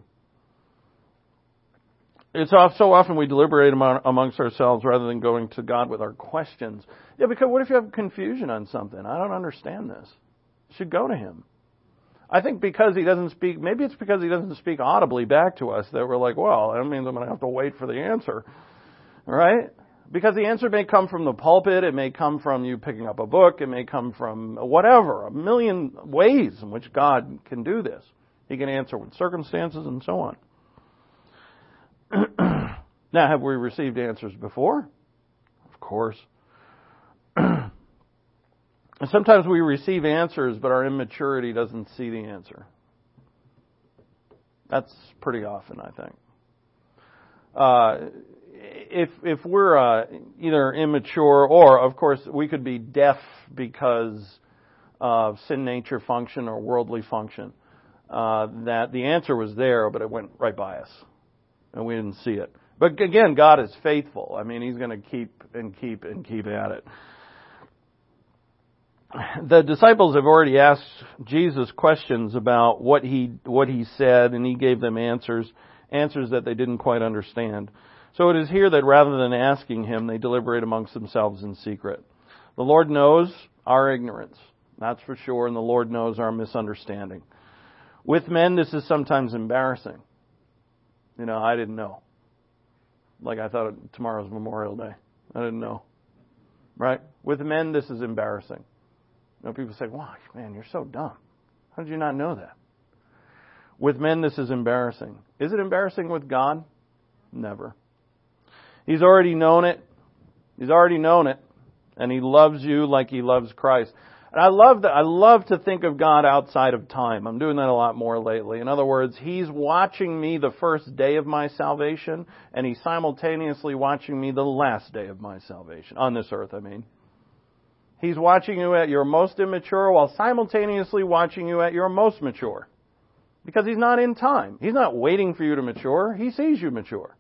It's so often we deliberate amongst ourselves rather than going to God with our questions. Yeah, because what if you have confusion on something? I don't understand this. You should go to Him. I think because He doesn't speak, maybe it's because He doesn't speak audibly back to us that we're like, well, that means I'm going to have to wait for the answer. Right? Because the answer may come from the pulpit, it may come from you picking up a book, it may come from whatever, a million ways in which God can do this. He can answer with circumstances and so on. Now, have we received answers before? Of course. And sometimes we receive answers, but our immaturity doesn't see the answer. That's pretty often, I think. If we're either immature or, of course, we could be deaf because of sin nature function or worldly function, that the answer was there, but it went right by us, and we didn't see it. But again, God is faithful. I mean, He's going to keep at it. The disciples have already asked Jesus questions about what he said, and He gave them answers that they didn't quite understand. So it is here that rather than asking Him, they deliberate amongst themselves in secret. The Lord knows our ignorance, that's for sure, and the Lord knows our misunderstanding. With men, this is sometimes embarrassing. I didn't know. Like I thought tomorrow's Memorial Day. I didn't know. Right? With men, this is embarrassing. People say, wow, man, you're so dumb. How did you not know that? With men, this is embarrassing. Is it embarrassing with God? Never. He's already known it. He's already known it. And He loves you like He loves Christ. And I love to think of God outside of time. I'm doing that a lot more lately. In other words, He's watching me the first day of my salvation, and He's simultaneously watching me the last day of my salvation. On this earth, I mean. He's watching you at your most immature while simultaneously watching you at your most mature. Because He's not in time. He's not waiting for you to mature. He sees you mature.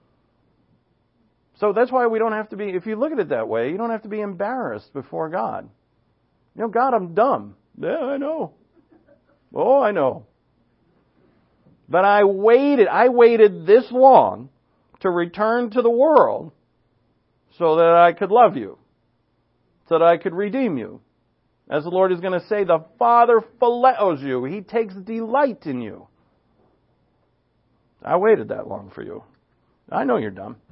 So that's why we don't have to be, if you look at it that way, you don't have to be embarrassed before God. You know, God, I'm dumb. Yeah, I know. Oh, I know. But I waited this long to return to the world so that I could love you, so that I could redeem you. As the Lord is going to say, the Father phileuos you. He takes delight in you. I waited that long for you. I know you're dumb.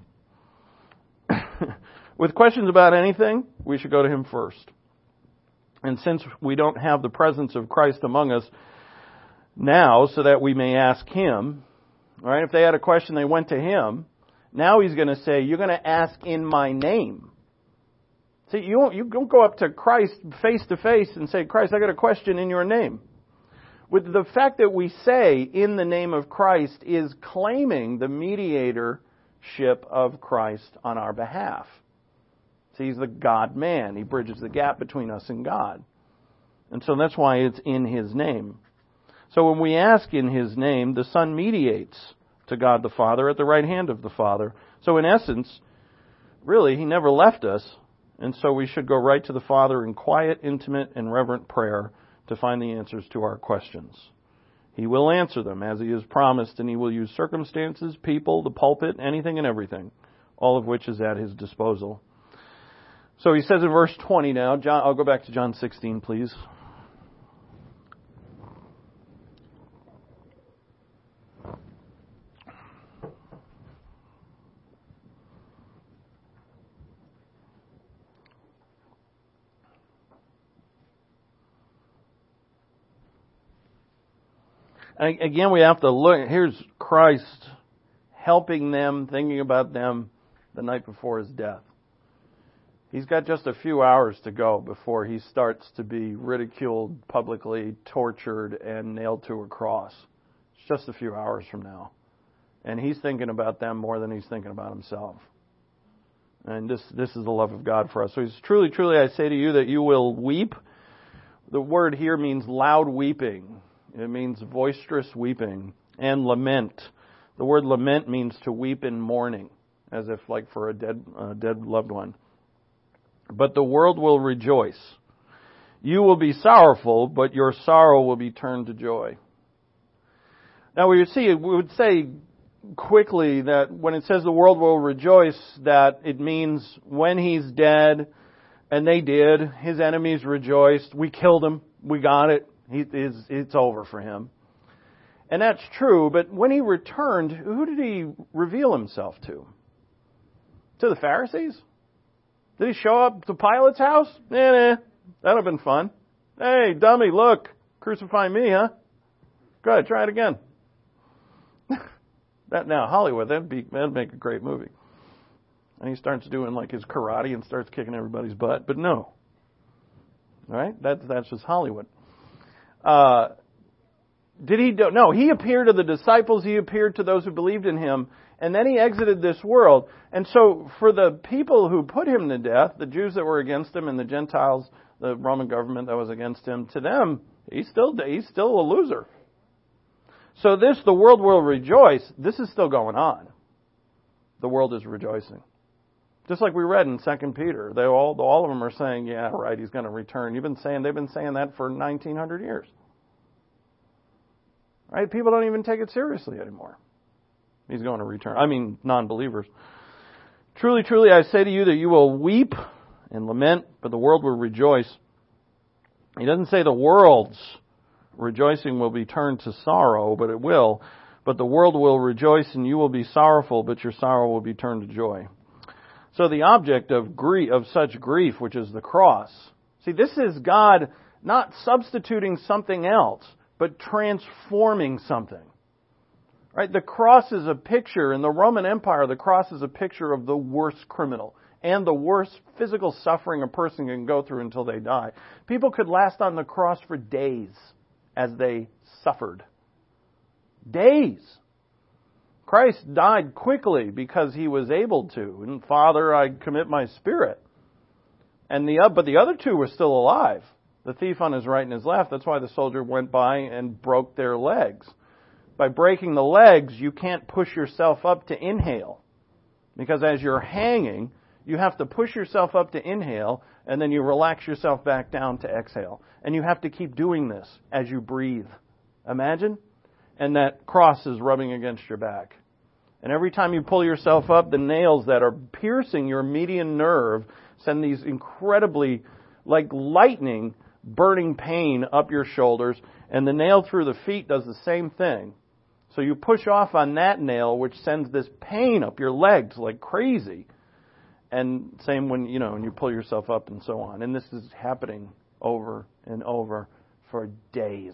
With questions about anything, we should go to Him first. And since we don't have the presence of Christ among us now so that we may ask Him, all right, if they had a question, they went to Him. Now He's going to say, you're going to ask in my name. See, you don't go up to Christ face to face and say, Christ, I got a question in your name. With the fact that we say in the name of Christ is claiming the mediatorship of Christ on our behalf. See, He's the God-man. He bridges the gap between us and God. And so that's why it's in His name. So when we ask in His name, the Son mediates to God the Father at the right hand of the Father. So in essence, really, He never left us. And so we should go right to the Father in quiet, intimate, and reverent prayer to find the answers to our questions. He will answer them as He has promised, and He will use circumstances, people, the pulpit, anything and everything, all of which is at His disposal. So He says in verse 20 now, I'll go back to John 16, please. And again, we have to look. Here's Christ helping them, thinking about them the night before His death. He's got just a few hours to go before He starts to be ridiculed, publicly tortured, and nailed to a cross. It's just a few hours from now. And He's thinking about them more than He's thinking about Himself. And this is the love of God for us. So He's truly, truly, I say to you that you will weep. The word here means loud weeping. It means boisterous weeping. And lament. The word lament means to weep in mourning, as if like for a dead loved one. But the world will rejoice. You will be sorrowful, but your sorrow will be turned to joy. Now we would say quickly that when it says the world will rejoice, that it means when He's dead, and they did, His enemies rejoiced. We killed Him. We got it. It's over for Him. And that's true, but when He returned, who did He reveal Himself to? To the Pharisees? Did He show up to Pilate's house? Nah. That would have been fun. Hey, dummy, look. Crucify me, huh? Go ahead, try it again. Now, Hollywood, that'd make a great movie. And he starts doing like his karate and starts kicking everybody's butt. But no. Right? That's just Hollywood. Did He? No, He appeared to the disciples. He appeared to those who believed in Him. And then He exited this world. And so for the people who put Him to death, the Jews that were against Him and the Gentiles, the Roman government that was against Him, to them, He's still a loser. So the world will rejoice. This is still going on. The world is rejoicing. Just like we read in 2 Peter. All of them are saying, yeah, right, He's going to return. They've been saying that for 1900 years. Right? People don't even take it seriously anymore. He's going to return. I mean, non-believers. Truly, truly, I say to you that you will weep and lament, but the world will rejoice. He doesn't say the world's rejoicing will be turned to sorrow, but it will. But the world will rejoice and you will be sorrowful, but your sorrow will be turned to joy. So the object of such grief, which is the cross. See, this is God not substituting something else, but transforming something. Right? The cross is a picture, in the Roman Empire, the cross is a picture of the worst criminal and the worst physical suffering a person can go through until they die. People could last on the cross for days as they suffered. Days. Christ died quickly because he was able to. And Father, I commit my spirit. But the other two were still alive. The thief on his right and his left. That's why the soldier went by and broke their legs. By breaking the legs, you can't push yourself up to inhale. Because as you're hanging, you have to push yourself up to inhale, and then you relax yourself back down to exhale. And you have to keep doing this as you breathe. Imagine? And that cross is rubbing against your back. And every time you pull yourself up, the nails that are piercing your median nerve send these incredibly, like lightning, burning pain up your shoulders. And the nail through the feet does the same thing. So you push off on that nail, which sends this pain up your legs like crazy. And same when you pull yourself up and so on. And this is happening over and over for days.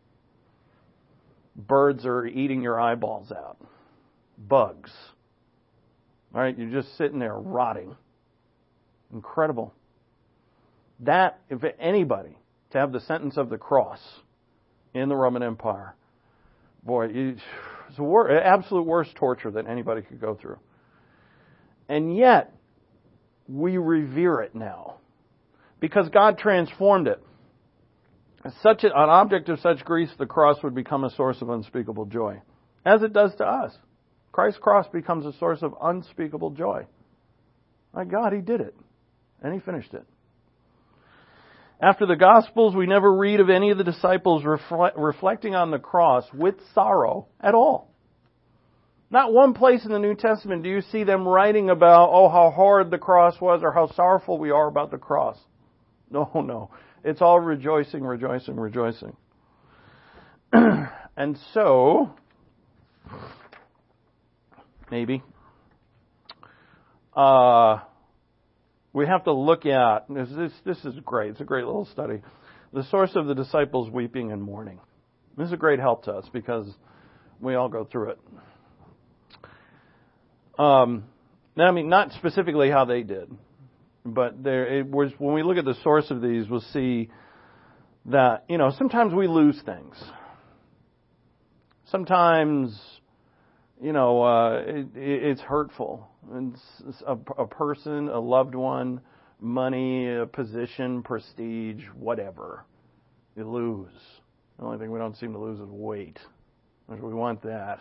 Birds are eating your eyeballs out. Bugs. All right, you're just sitting there rotting. Incredible. That, if anybody, to have the sentence of the cross in the Roman Empire, boy, it's the absolute worst torture that anybody could go through. And yet, we revere it now. Because God transformed it. An object of such grief, the cross would become a source of unspeakable joy. As it does to us. Christ's cross becomes a source of unspeakable joy. My God, He did it. And He finished it. After the Gospels, we never read of any of the disciples reflecting on the cross with sorrow at all. Not one place in the New Testament do you see them writing about, how hard the cross was or how sorrowful we are about the cross. No. It's all rejoicing, rejoicing, rejoicing. And so, maybe, we have to look at, this is great, it's a great little study, the source of the disciples' weeping and mourning. This is a great help to us because we all go through it. Not specifically how they did, but when we look at the source of these, we'll see that, sometimes we lose things. Sometimes, it's hurtful. It's a person, a loved one, money, a position, prestige, whatever. You lose. The only thing we don't seem to lose is weight. We want that.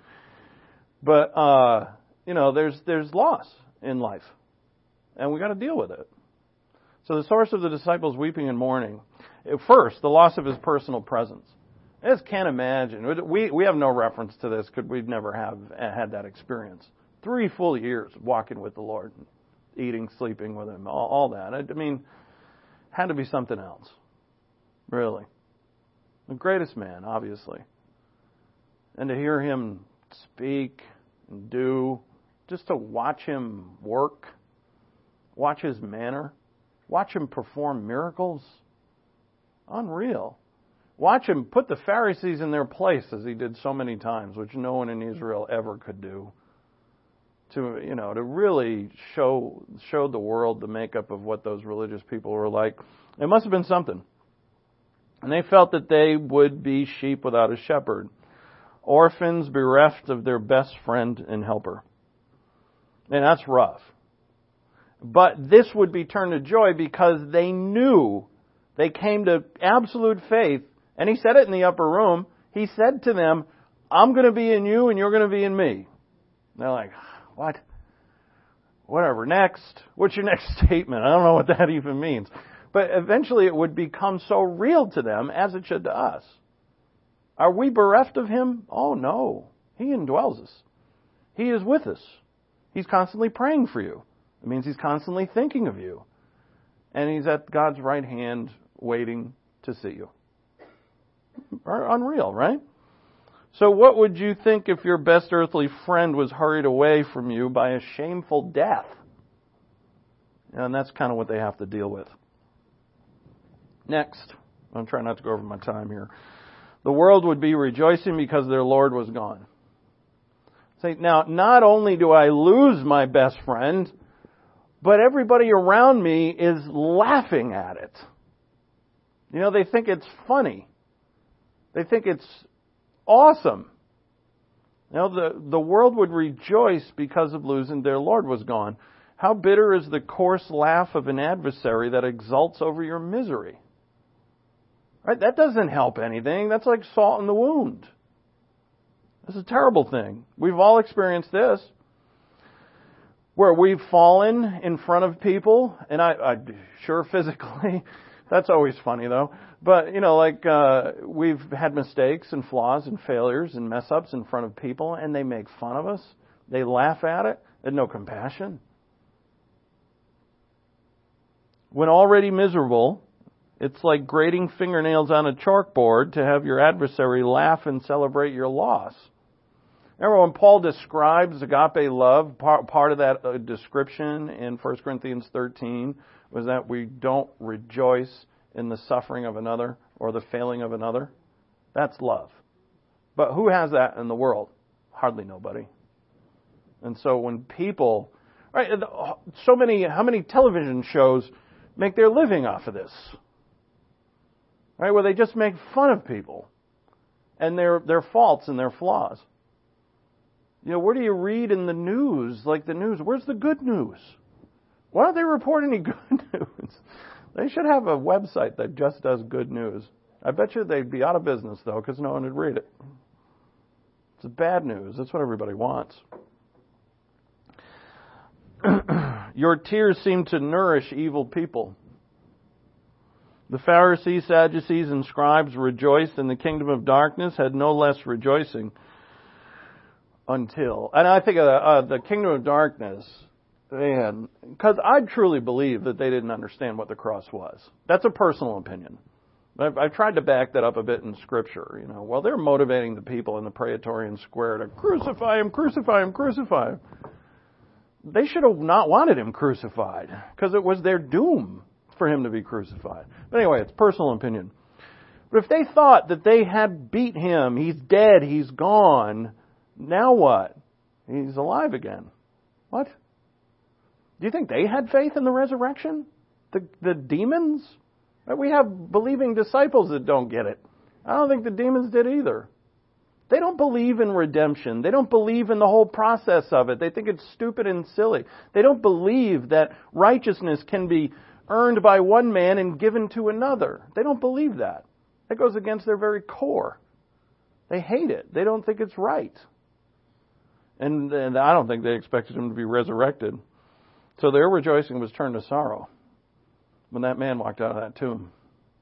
But, there's loss in life. And we got to deal with it. So the source of the disciples' weeping and mourning. First, the loss of His personal presence. I just can't imagine. We have no reference to this because we'd never have had that experience. 3 full years walking with the Lord, eating, sleeping with Him, all that. Had to be something else. Really. The greatest man, obviously. And to hear Him speak and do, just to watch Him work, watch His manner, watch Him perform miracles. Unreal. Watch Him put the Pharisees in their place as He did so many times, which no one in Israel ever could do. To really show the world the makeup of what those religious people were like. It must have been something. And they felt that they would be sheep without a shepherd. Orphans bereft of their best friend and helper. And that's rough. But this would be turned to joy because they knew they came to absolute faith. And He said it in the upper room. He said to them, I'm going to be in you and you're going to be in me. And they're like, what? Whatever. Next. What's your next statement? I don't know what that even means. But eventually it would become so real to them as it should to us. Are we bereft of Him? Oh, no. He indwells us. He is with us. He's constantly praying for you. It means He's constantly thinking of you. And He's at God's right hand waiting to see you. Unreal, right? So what would you think if your best earthly friend was hurried away from you by a shameful death? And that's kind of what they have to deal with. Next, I'm trying not to go over my time here. The world would be rejoicing because their Lord was gone. Say, now, not only do I lose my best friend, but everybody around me is laughing at it. You know, they think it's funny. They think it's awesome. You know, the world would rejoice because of losing their Lord was gone. How bitter is the coarse laugh of an adversary that exults over your misery? Right? That doesn't help anything. That's like salt in the wound. It's a terrible thing. We've all experienced this, where we've fallen in front of people, and I sure physically. That's always funny though. But, you know, like, we've had mistakes and flaws and failures and mess ups in front of people, and they make fun of us. They laugh at it. There's no compassion. When already miserable, it's like grating fingernails on a chalkboard to have your adversary laugh and celebrate your loss. Remember when Paul describes agape love, part of that description in 1 Corinthians 13 was that we don't rejoice in the suffering of another or the failing of another. That's love. But who has that in the world? Hardly nobody. And so when people, right, how many television shows make their living off of this? Right, where they just make fun of people and their faults and their flaws. You know, where do you read in the news, like the news? Where's the good news? Why don't they report any good news? They should have a website that just does good news. I bet you they'd be out of business, though, because no one would read it. It's bad news. That's what everybody wants. Your tears seem to nourish evil people. The Pharisees, Sadducees, and scribes rejoiced in the kingdom of darkness, had no less rejoicing until. And I think the kingdom of darkness, they had, because I truly believe that they didn't understand what the cross was. That's a personal opinion. I've tried to back that up a bit in Scripture. You know, well, they're motivating the people in the Praetorian Square to crucify him, crucify him, crucify him. They should have not wanted him crucified because it was their doom for him to be crucified. But anyway, it's personal opinion. But if they thought that they had beat him, he's dead, he's gone, now what? He's alive again. What? Do you think they had faith in the resurrection? The demons? We have believing disciples that don't get it. I don't think the demons did either. They don't believe in redemption. They don't believe in the whole process of it. They think it's stupid and silly. They don't believe that righteousness can be earned by one man and given to another. They don't believe that. That goes against their very core. They hate it. They don't think it's right. And I don't think they expected him to be resurrected. So their rejoicing was turned to sorrow when that man walked out of that tomb.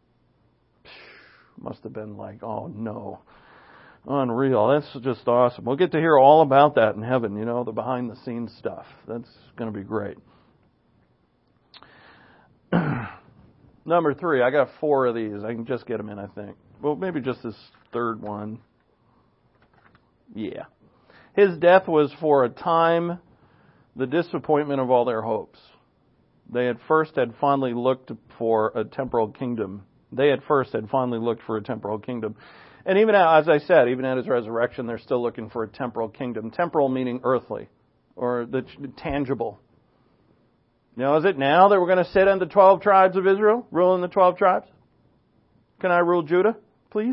Must have been like, oh no. Unreal. That's just awesome. We'll get to hear all about that in heaven, you know, the behind the scenes stuff. That's going to be great. Number 3, I got 4 of these. I can just get them in, I think. Well, maybe just this third one. Yeah. His death was for a time the disappointment of all their hopes. They at first had fondly looked for a temporal kingdom. And even as I said, even at his resurrection, they're still looking for a temporal kingdom. Temporal meaning earthly, or the tangible. You know, is it now that we're going to sit on the 12 tribes of Israel, ruling the 12 tribes? Can I rule Judah, please?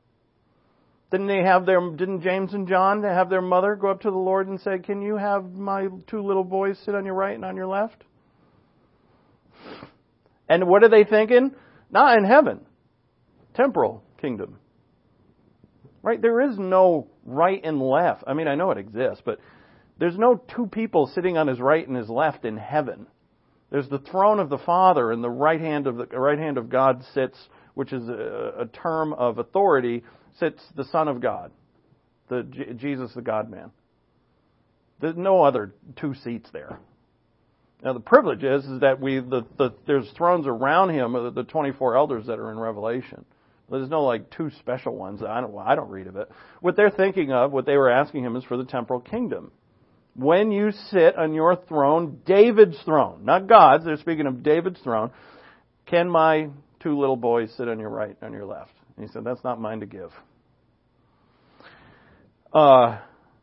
Didn't James and John have their mother go up to the Lord and say, can you have my 2 little boys sit on your right and on your left? And what are they thinking? Not in heaven. Temporal kingdom. Right? There is no right and left. I mean, I know it exists, but there's no 2 people sitting on his right and his left in heaven. There's the throne of the Father, and the right hand of God sits, which is a term of authority, sits the Son of God, Jesus the God-man. There's no other 2 seats there. Now the privilege is that there's thrones around him, the 24 elders that are in Revelation. There's no like 2 special ones. I don't read of it. What they're thinking of, what they were asking him, is for the temporal kingdom. When you sit on your throne, David's throne, not God's, they're speaking of David's throne, can my 2 little boys sit on your right and on your left? And he said, that's not mine to give.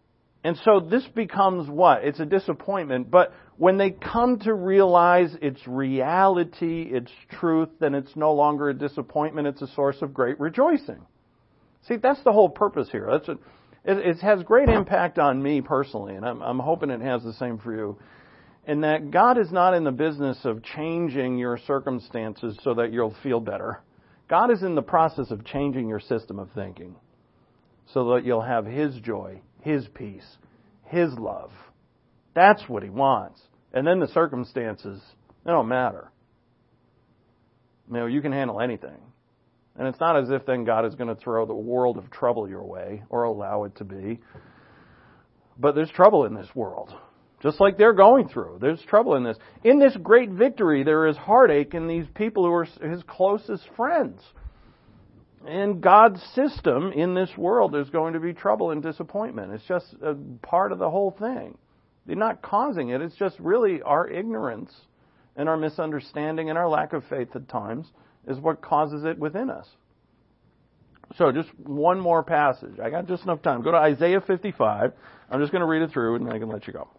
And so this becomes what? It's a disappointment. But when they come to realize its reality, its truth, then it's no longer a disappointment. It's a source of great rejoicing. See, that's the whole purpose here. It has great impact on me personally, and I'm hoping it has the same for you. In that God is not in the business of changing your circumstances so that you'll feel better. God is in the process of changing your system of thinking so that you'll have His joy, His peace, His love. That's what He wants. And then the circumstances, they don't matter. You can handle anything. And it's not as if then God is going to throw the world of trouble your way or allow it to be. But there's trouble in this world. Just like they're going through. There's trouble in this. In this great victory, there is heartache in these people who are His closest friends. In God's system in this world, there's going to be trouble and disappointment. It's just a part of the whole thing. They're not causing it. It's just really our ignorance and our misunderstanding and our lack of faith at times is what causes it within us. So just one more passage. I got just enough time. Go to Isaiah 55. I'm just going to read it through and I can let you go.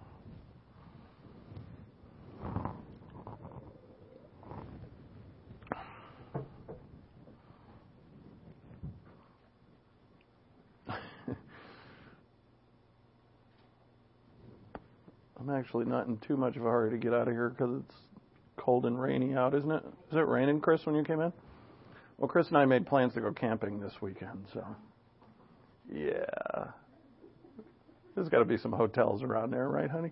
I'm actually not in too much of a hurry to get out of here because it's cold and rainy out, isn't it? Is it raining, Chris, when you came in? Well, Chris and I made plans to go camping this weekend, so yeah. There's got to be some hotels around there, right, honey?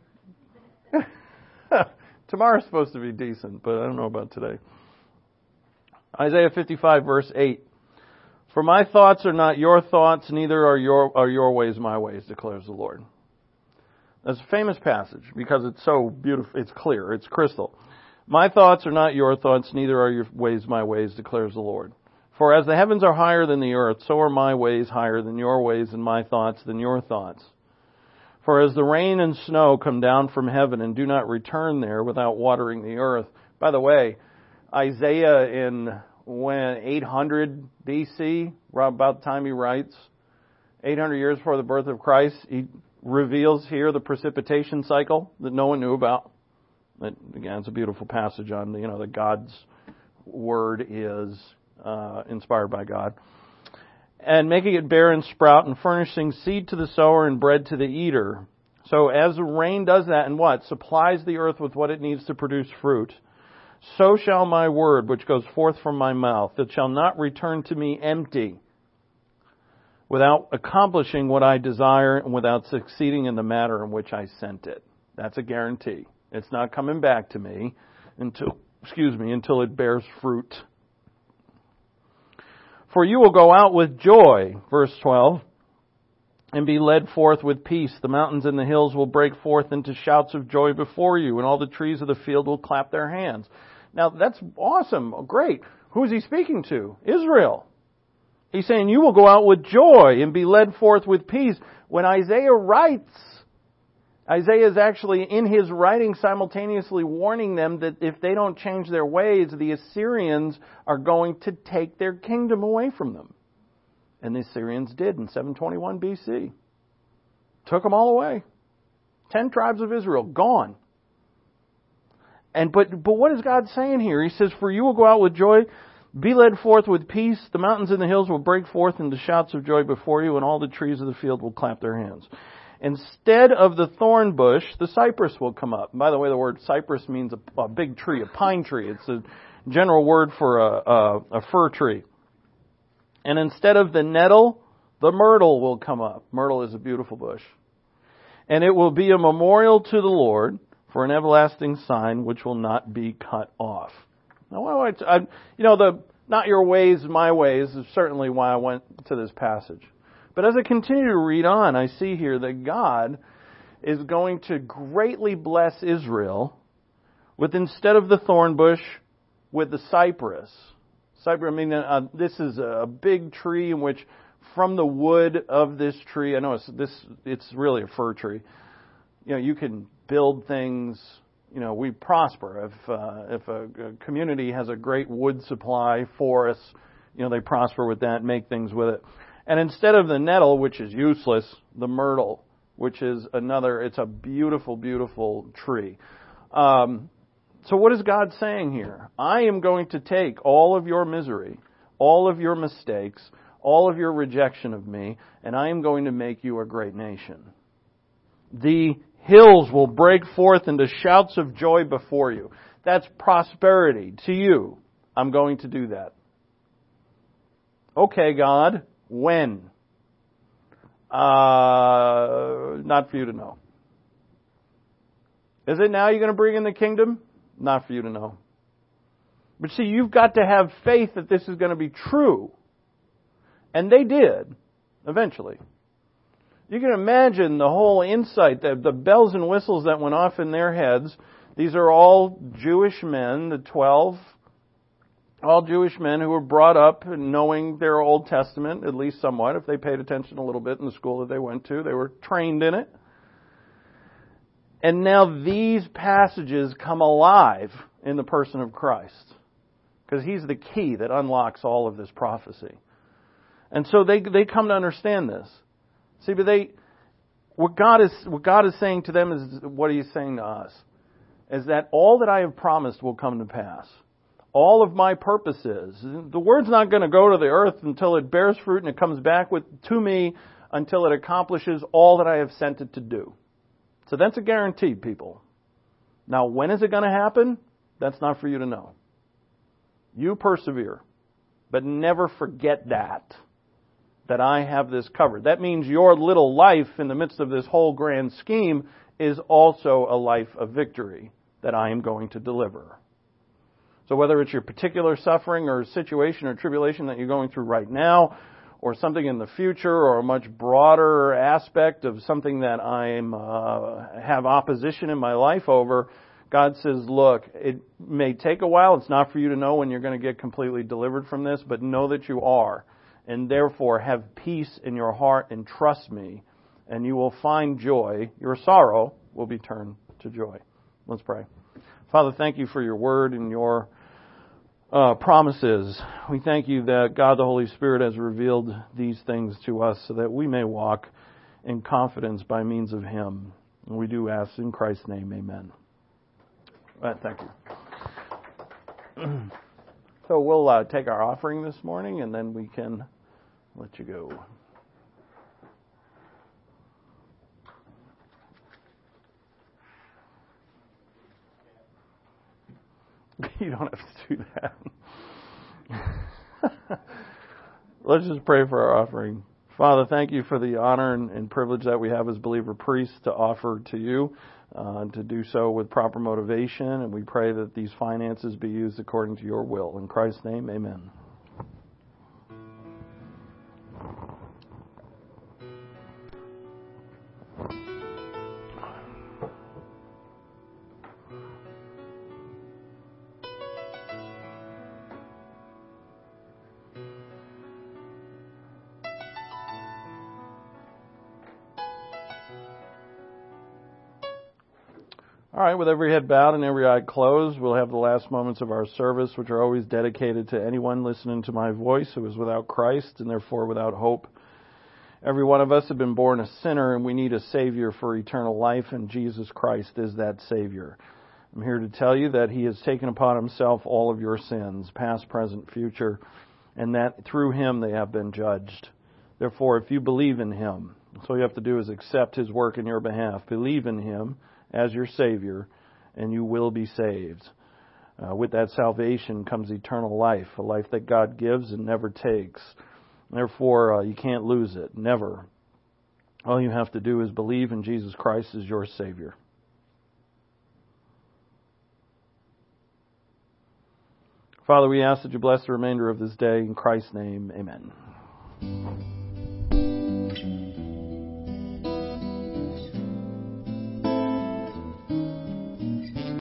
Tomorrow's supposed to be decent, but I don't know about today. Isaiah 55, verse 8. For my thoughts are not your thoughts, neither are your ways my ways, declares the Lord. That's a famous passage because it's so beautiful. It's clear. It's crystal. My thoughts are not your thoughts, neither are your ways my ways, declares the Lord. For as the heavens are higher than the earth, so are my ways higher than your ways, and my thoughts than your thoughts. For as the rain and snow come down from heaven and do not return there without watering the earth. By the way, Isaiah in 800 BC, about the time he writes, 800 years before the birth of Christ, he reveals here the precipitation cycle that no one knew about. Again, it's a beautiful passage on, that God's Word is inspired by God. And making it bear and sprout and furnishing seed to the sower and bread to the eater. So as the rain does that and what? Supplies the earth with what it needs to produce fruit. So shall my word, which goes forth from my mouth, it shall not return to me empty, without accomplishing what I desire and without succeeding in the matter in which I sent it. That's a guarantee. It's not coming back to me until it bears fruit. For you will go out with joy, verse 12, and be led forth with peace. The mountains and the hills will break forth into shouts of joy before you, and all the trees of the field will clap their hands. Now, that's awesome. Great. Who is he speaking to? Israel. He's saying, you will go out with joy and be led forth with peace. When Isaiah writes, Isaiah is actually in his writing simultaneously warning them that if they don't change their ways, the Assyrians are going to take their kingdom away from them. And the Assyrians did in 721 BC. Took them all away. 10 tribes of Israel, gone. But what is God saying here? He says, for you will go out with joy, be led forth with peace. The mountains and the hills will break forth into shouts of joy before you, and all the trees of the field will clap their hands. Instead of the thorn bush, the cypress will come up. And by the way, the word cypress means a big tree, a pine tree. It's a general word for a fir tree. And instead of the nettle, the myrtle will come up. Myrtle is a beautiful bush. And it will be a memorial to the Lord for an everlasting sign which will not be cut off. Now, the not your ways, my ways is certainly why I went to this passage. But as I continue to read on, I see here that God is going to greatly bless Israel with, instead of the thorn bush, with the cypress. This is a big tree in which, from the wood of this tree, I know it's really a fir tree. You can build things. We prosper. If a community has a great wood supply, forests, they prosper with that, make things with it. And instead of the nettle, which is useless, the myrtle which is it's a beautiful, beautiful tree. So what is God saying here? I am going to take all of your misery, all of your mistakes, all of your rejection of me, and I am going to make you a great nation. The hills will break forth into shouts of joy before you. That's prosperity to you. I'm going to do that. Okay, God, when? Not for you to know. Is it now you're going to bring in the kingdom? Not for you to know. But see, you've got to have faith that this is going to be true. And they did, eventually. You can imagine the whole insight, the bells and whistles that went off in their heads. These are all Jewish men, the 12, all Jewish men who were brought up knowing their Old Testament, at least somewhat, if they paid attention a little bit in the school that they went to. They were trained in it. And now these passages come alive in the person of Christ, because He's the key that unlocks all of this prophecy. And so they come to understand this. See, but what God is saying to them is what He's saying to us, is that all that I have promised will come to pass. All of my purposes. The word's not going to go to the earth until it bears fruit and it comes back to me until it accomplishes all that I have sent it to do. So that's a guarantee, people. Now, when is it going to happen? That's not for you to know. You persevere. But never forget that I have this covered. That means your little life in the midst of this whole grand scheme is also a life of victory that I am going to deliver. So whether it's your particular suffering or situation or tribulation that you're going through right now, or something in the future, or a much broader aspect of something that I have opposition in my life over, God says, look, it may take a while. It's not for you to know when you're going to get completely delivered from this, but know that you are. And therefore have peace in your heart and trust me, and you will find joy. Your sorrow will be turned to joy. Let's pray. Father, thank you for your word and your promises. We thank you that God the Holy Spirit has revealed these things to us so that we may walk in confidence by means of Him. And we do ask in Christ's name, amen. Thank you. So we'll take our offering this morning and then we can let you go. You don't have to do that. Let's just pray for our offering. Father, thank you for the honor and privilege that we have as believer priests to offer to you, to do so with proper motivation, and we pray that these finances be used according to your will. In Christ's name, amen. All right, with every head bowed and every eye closed, we'll have the last moments of our service, which are always dedicated to anyone listening to my voice who is without Christ and therefore without hope. Every one of us have been born a sinner, and we need a Savior for eternal life, and Jesus Christ is that Savior. I'm here to tell you that He has taken upon Himself all of your sins, past, present, future, and that through Him they have been judged. Therefore, if you believe in Him, all you have to do is accept His work in your behalf. Believe in Him as your Savior, and you will be saved. With that salvation comes eternal life, a life that God gives and never takes. Therefore, you can't lose it, never. All you have to do is believe in Jesus Christ as your Savior. Father, we ask that you bless the remainder of this day. In Christ's name, amen.